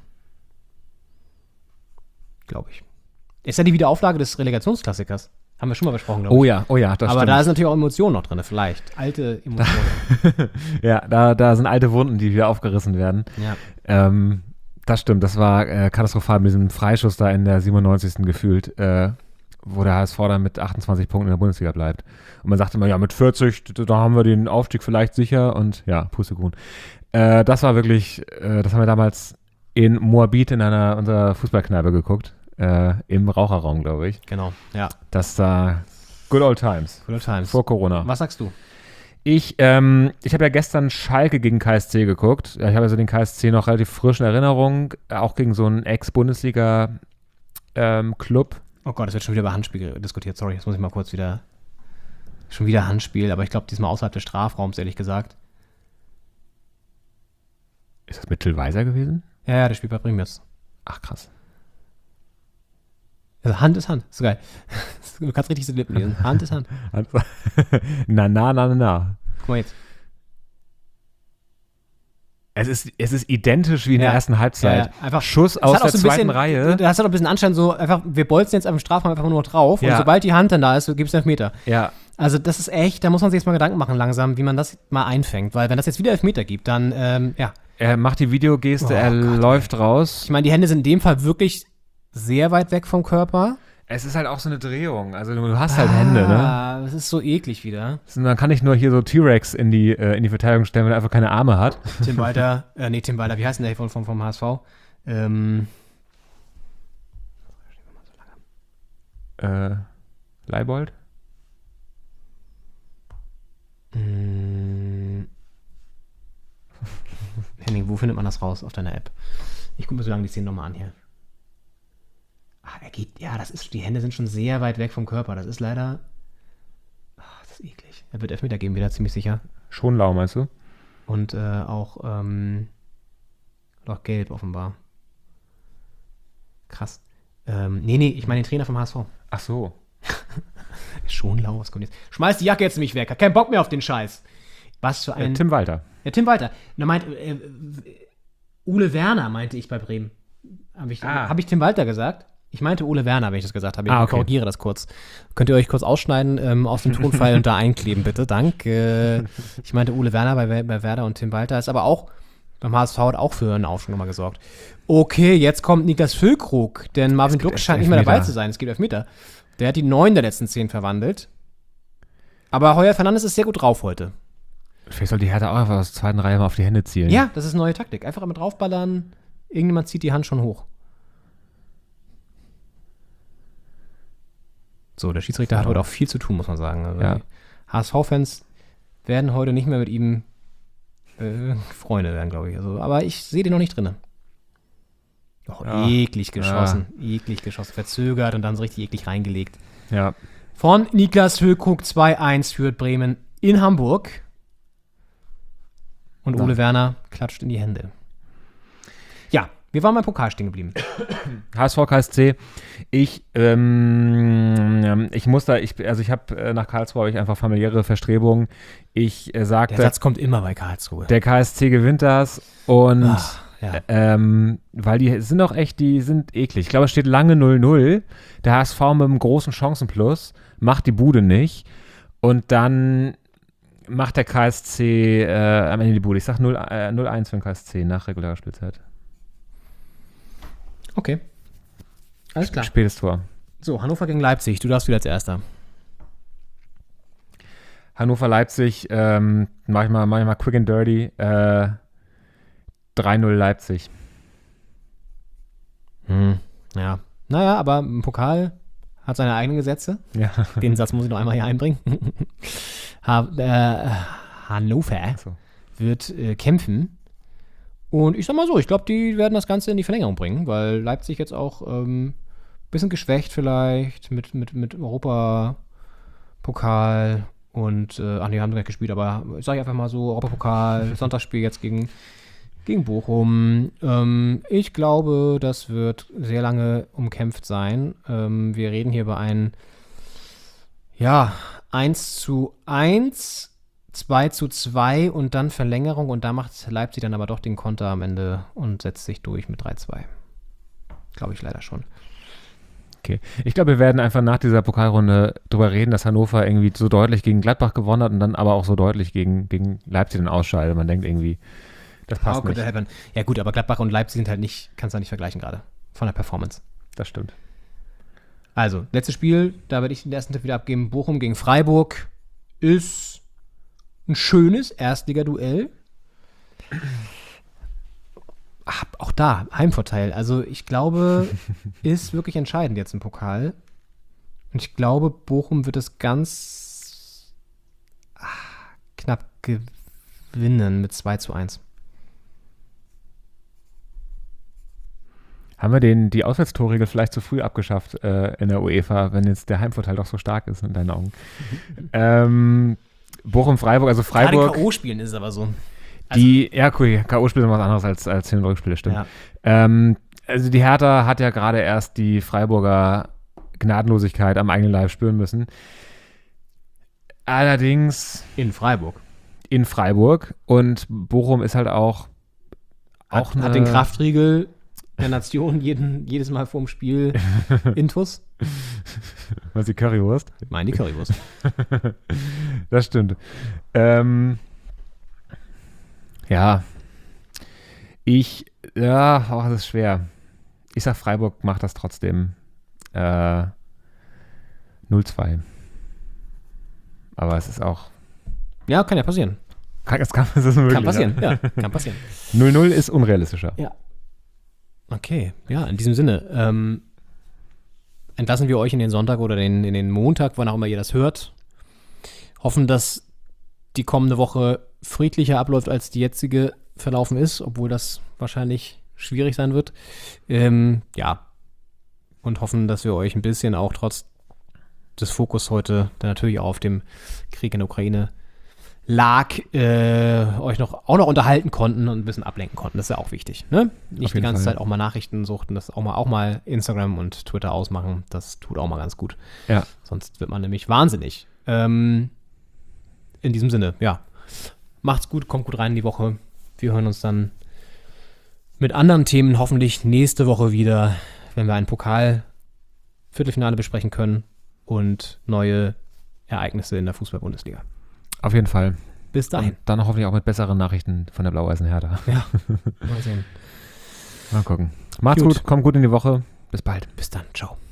Glaube ich. Ist ja die Wiederauflage des Relegationsklassikers. Haben wir schon mal besprochen, glaube ich. Oh ja, das Aber stimmt. da ist natürlich auch Emotionen noch drin, vielleicht. Alte Emotionen. Ja, da sind alte Wunden, die wieder aufgerissen werden. Ja. Das stimmt, das war katastrophal mit diesem Freischuss da in der 97. gefühlt, wo der HSV dann mit 28 Punkten in der Bundesliga bleibt. Und man sagte immer, ja, mit 40, da haben wir den Aufstieg vielleicht sicher und ja, Pustekuchen. Das war wirklich, das haben wir damals in Moabit in unserer Fußballkneipe geguckt, im Raucherraum, glaube ich. Genau, ja. Das war good old times. Good old times. Vor Corona. Was sagst du? Ich habe ja gestern Schalke gegen KSC geguckt. Ich habe also den KSC noch relativ frisch in Erinnerung, auch gegen so einen Ex-Bundesliga-Club. Oh Gott, es wird schon wieder über Handspiel diskutiert. Sorry, jetzt muss ich mal kurz wieder. Schon wieder Handspiel, aber ich glaube diesmal außerhalb des Strafraums, ehrlich gesagt. Ist das mit Till Weiser gewesen? Ja, der spielt bei Bremen jetzt. Ach, krass. Also Hand ist Hand. Ist so geil. Du kannst richtig so Lippen lesen. Hand ist Hand. Na. Guck mal jetzt. Es ist identisch wie in der ersten Halbzeit. Ja, einfach Schuss es aus hat auch der so ein zweiten bisschen, Reihe. Das hat auch ein bisschen Anschein so, einfach, wir bolzen jetzt am Strafraum einfach nur drauf Ja. und sobald die Hand dann da ist, gibt es Elfmeter. Ja. Also das ist echt, da muss man sich jetzt mal Gedanken machen langsam, wie man das mal einfängt, weil wenn das jetzt wieder Elfmeter gibt, dann, ja. Er macht die Videogeste, Oh er Gott, läuft raus. Ich meine, die Hände sind in dem Fall wirklich sehr weit weg vom Körper. Es ist halt auch so eine Drehung. Also du hast halt Hände, ne? Das ist so eklig wieder. Man kann nicht nur hier so T-Rex in die Verteidigung stellen, wenn er einfach keine Arme hat. Tim Walter, wie heißt denn der vom HSV? Leibold? Henning, wo findet man das raus auf deiner App? Ich gucke mir so lange die Szene nochmal an hier. Die Hände sind schon sehr weit weg vom Körper. Das ist leider, das ist eklig. Er wird Elfmeter geben wieder, ziemlich sicher. Schon lau, meinst du? Und auch gelb offenbar. Krass. Nee, ich meine den Trainer vom HSV. Ach so. Schon lau, was kommt jetzt? Schmeiß die Jacke jetzt nämlich weg, hat keinen Bock mehr auf den Scheiß. Was für ein... Tim Walter. Ja, Tim Walter. Da meint, Ole Werner meinte ich bei Bremen. Hab ich Tim Walter gesagt? Ich meinte Ole Werner, wenn ich das gesagt habe. Ich korrigiere das kurz. Könnt ihr euch kurz ausschneiden aus dem Tonfall und da einkleben, bitte. Danke. Ich meinte Ole Werner bei Werder und Tim Walter. Ist aber auch, beim HSV hat auch für einen Aufschwung nochmal gesorgt. Okay, jetzt kommt Niklas Füllkrug, denn Marvin Duck scheint nicht mehr dabei zu sein. Es gibt Elfmeter. Der hat die 9 der letzten 10 verwandelt. Aber Heuer Fernandes ist sehr gut drauf heute. Vielleicht soll die Hertha auch einfach aus der zweiten Reihe mal auf die Hände zielen. Ja, das ist eine neue Taktik. Einfach immer draufballern. Irgendjemand zieht die Hand schon hoch. So, der Schiedsrichter hat heute auch viel zu tun, muss man sagen. Also Ja. die HSV-Fans werden heute nicht mehr mit ihm Freunde werden, glaube ich. Also, aber ich sehe den noch nicht drin. Oh, Ja. eklig geschossen. Eklig geschossen. Verzögert und dann so richtig eklig reingelegt. Ja. Von Niklas Füllkrug 2:1 führt Bremen in Hamburg. Und Ole Werner klatscht in die Hände. Ja, wir waren beim Pokal stehen geblieben. HSV KSC. Ich habe nach Karlsruhe habe ich einfach familiäre Verstrebungen. Ich sagte, Der Satz kommt immer bei Karlsruhe. der KSC gewinnt das und Ja. weil die sind auch echt, die sind eklig. Ich glaube, es steht lange 0-0. Der HSV mit einem großen Chancenplus macht die Bude nicht und dann macht der KSC am Ende die Bude. Ich sag 0-1 für den KSC nach regulärer Spielzeit. Okay. Alles klar. Spätes Tor. So, Hannover gegen Leipzig. Du darfst wieder als Erster. Hannover-Leipzig, mach ich mal quick and dirty. 3-0 Leipzig. Ja. Naja, aber im Pokal hat seine eigenen Gesetze. Ja. Den Satz muss ich noch einmal hier einbringen. Hannover So. wird kämpfen. Und ich sag mal so, ich glaube, die werden das Ganze in die Verlängerung bringen, weil Leipzig jetzt auch ein bisschen geschwächt vielleicht mit Europapokal und, die haben direkt gespielt, aber ich sage einfach mal so, Europapokal, Sonntagsspiel jetzt gegen Bochum. Ich glaube, das wird sehr lange umkämpft sein. Wir reden hier über ein 1:1, 2:2 und dann Verlängerung und da macht Leipzig dann aber doch den Konter am Ende und setzt sich durch mit 3:2. Glaube ich leider schon. Okay. Ich glaube, wir werden einfach nach dieser Pokalrunde drüber reden, dass Hannover irgendwie so deutlich gegen Gladbach gewonnen hat und dann aber auch so deutlich gegen Leipzig dann ausscheidet. Man denkt irgendwie, das passt nicht. Ja gut, aber Gladbach und Leipzig sind halt nicht, kannst du nicht vergleichen gerade von der Performance. Das stimmt. Also, letztes Spiel, da werde ich den ersten Tipp wieder abgeben. Bochum gegen Freiburg ist ein schönes Erstligaduell. Auch da, Heimvorteil. Also ich glaube, ist wirklich entscheidend jetzt im Pokal. Und ich glaube, Bochum wird es ganz knapp gewinnen mit 2:1. Haben wir die Auswärtstorregel vielleicht zu früh abgeschafft in der UEFA, wenn jetzt der Heimvorteil doch so stark ist in deinen Augen? Bochum-Freiburg, also Freiburg. Gerade in K.O.-Spielen ist es aber so. K.O.-Spiele sind was anderes als Hin- und Rückspiele, stimmt. Ja. Also die Hertha hat ja gerade erst die Freiburger Gnadenlosigkeit am eigenen Leib spüren müssen. Allerdings In Freiburg. in Freiburg und Bochum ist halt auch Hat den Kraftriegel der Nation jedes Mal vorm Spiel Intus. Was die Currywurst? Meine die Currywurst. Das stimmt. Das ist schwer. Ich sag, Freiburg macht das trotzdem 0:2. Aber es ist auch. Ja, kann ja passieren. Das ist möglich, Kann passieren, ja, kann passieren. 0:0 ist unrealistischer. Ja. Okay, ja, in diesem Sinne. Entlassen wir euch in den Sonntag oder in den Montag, wann auch immer ihr das hört. Hoffen, dass die kommende Woche friedlicher abläuft, als die jetzige verlaufen ist, obwohl das wahrscheinlich schwierig sein wird. Ja. Und hoffen, dass wir euch ein bisschen auch trotz des Fokus heute, der natürlich auch auf dem Krieg in der Ukraine lag, euch auch noch unterhalten konnten und ein bisschen ablenken konnten. Das ist ja auch wichtig. Ne? Nicht die ganze Zeit auch mal Nachrichten suchten, das auch mal Instagram und Twitter ausmachen. Das tut auch mal ganz gut. Ja. Sonst wird man nämlich wahnsinnig. In diesem Sinne, ja. Macht's gut, kommt gut rein in die Woche. Wir hören uns dann mit anderen Themen hoffentlich nächste Woche wieder, wenn wir ein Pokal-Viertelfinale besprechen können und neue Ereignisse in der Fußball-Bundesliga. Auf jeden Fall. Bis dahin. Und dann hoffentlich auch mit besseren Nachrichten von der Blau-Weißen Hertha. Ja, mal sehen. Mal gucken. Macht's Gut. gut, kommt gut in die Woche. Bis bald. Bis dann. Ciao.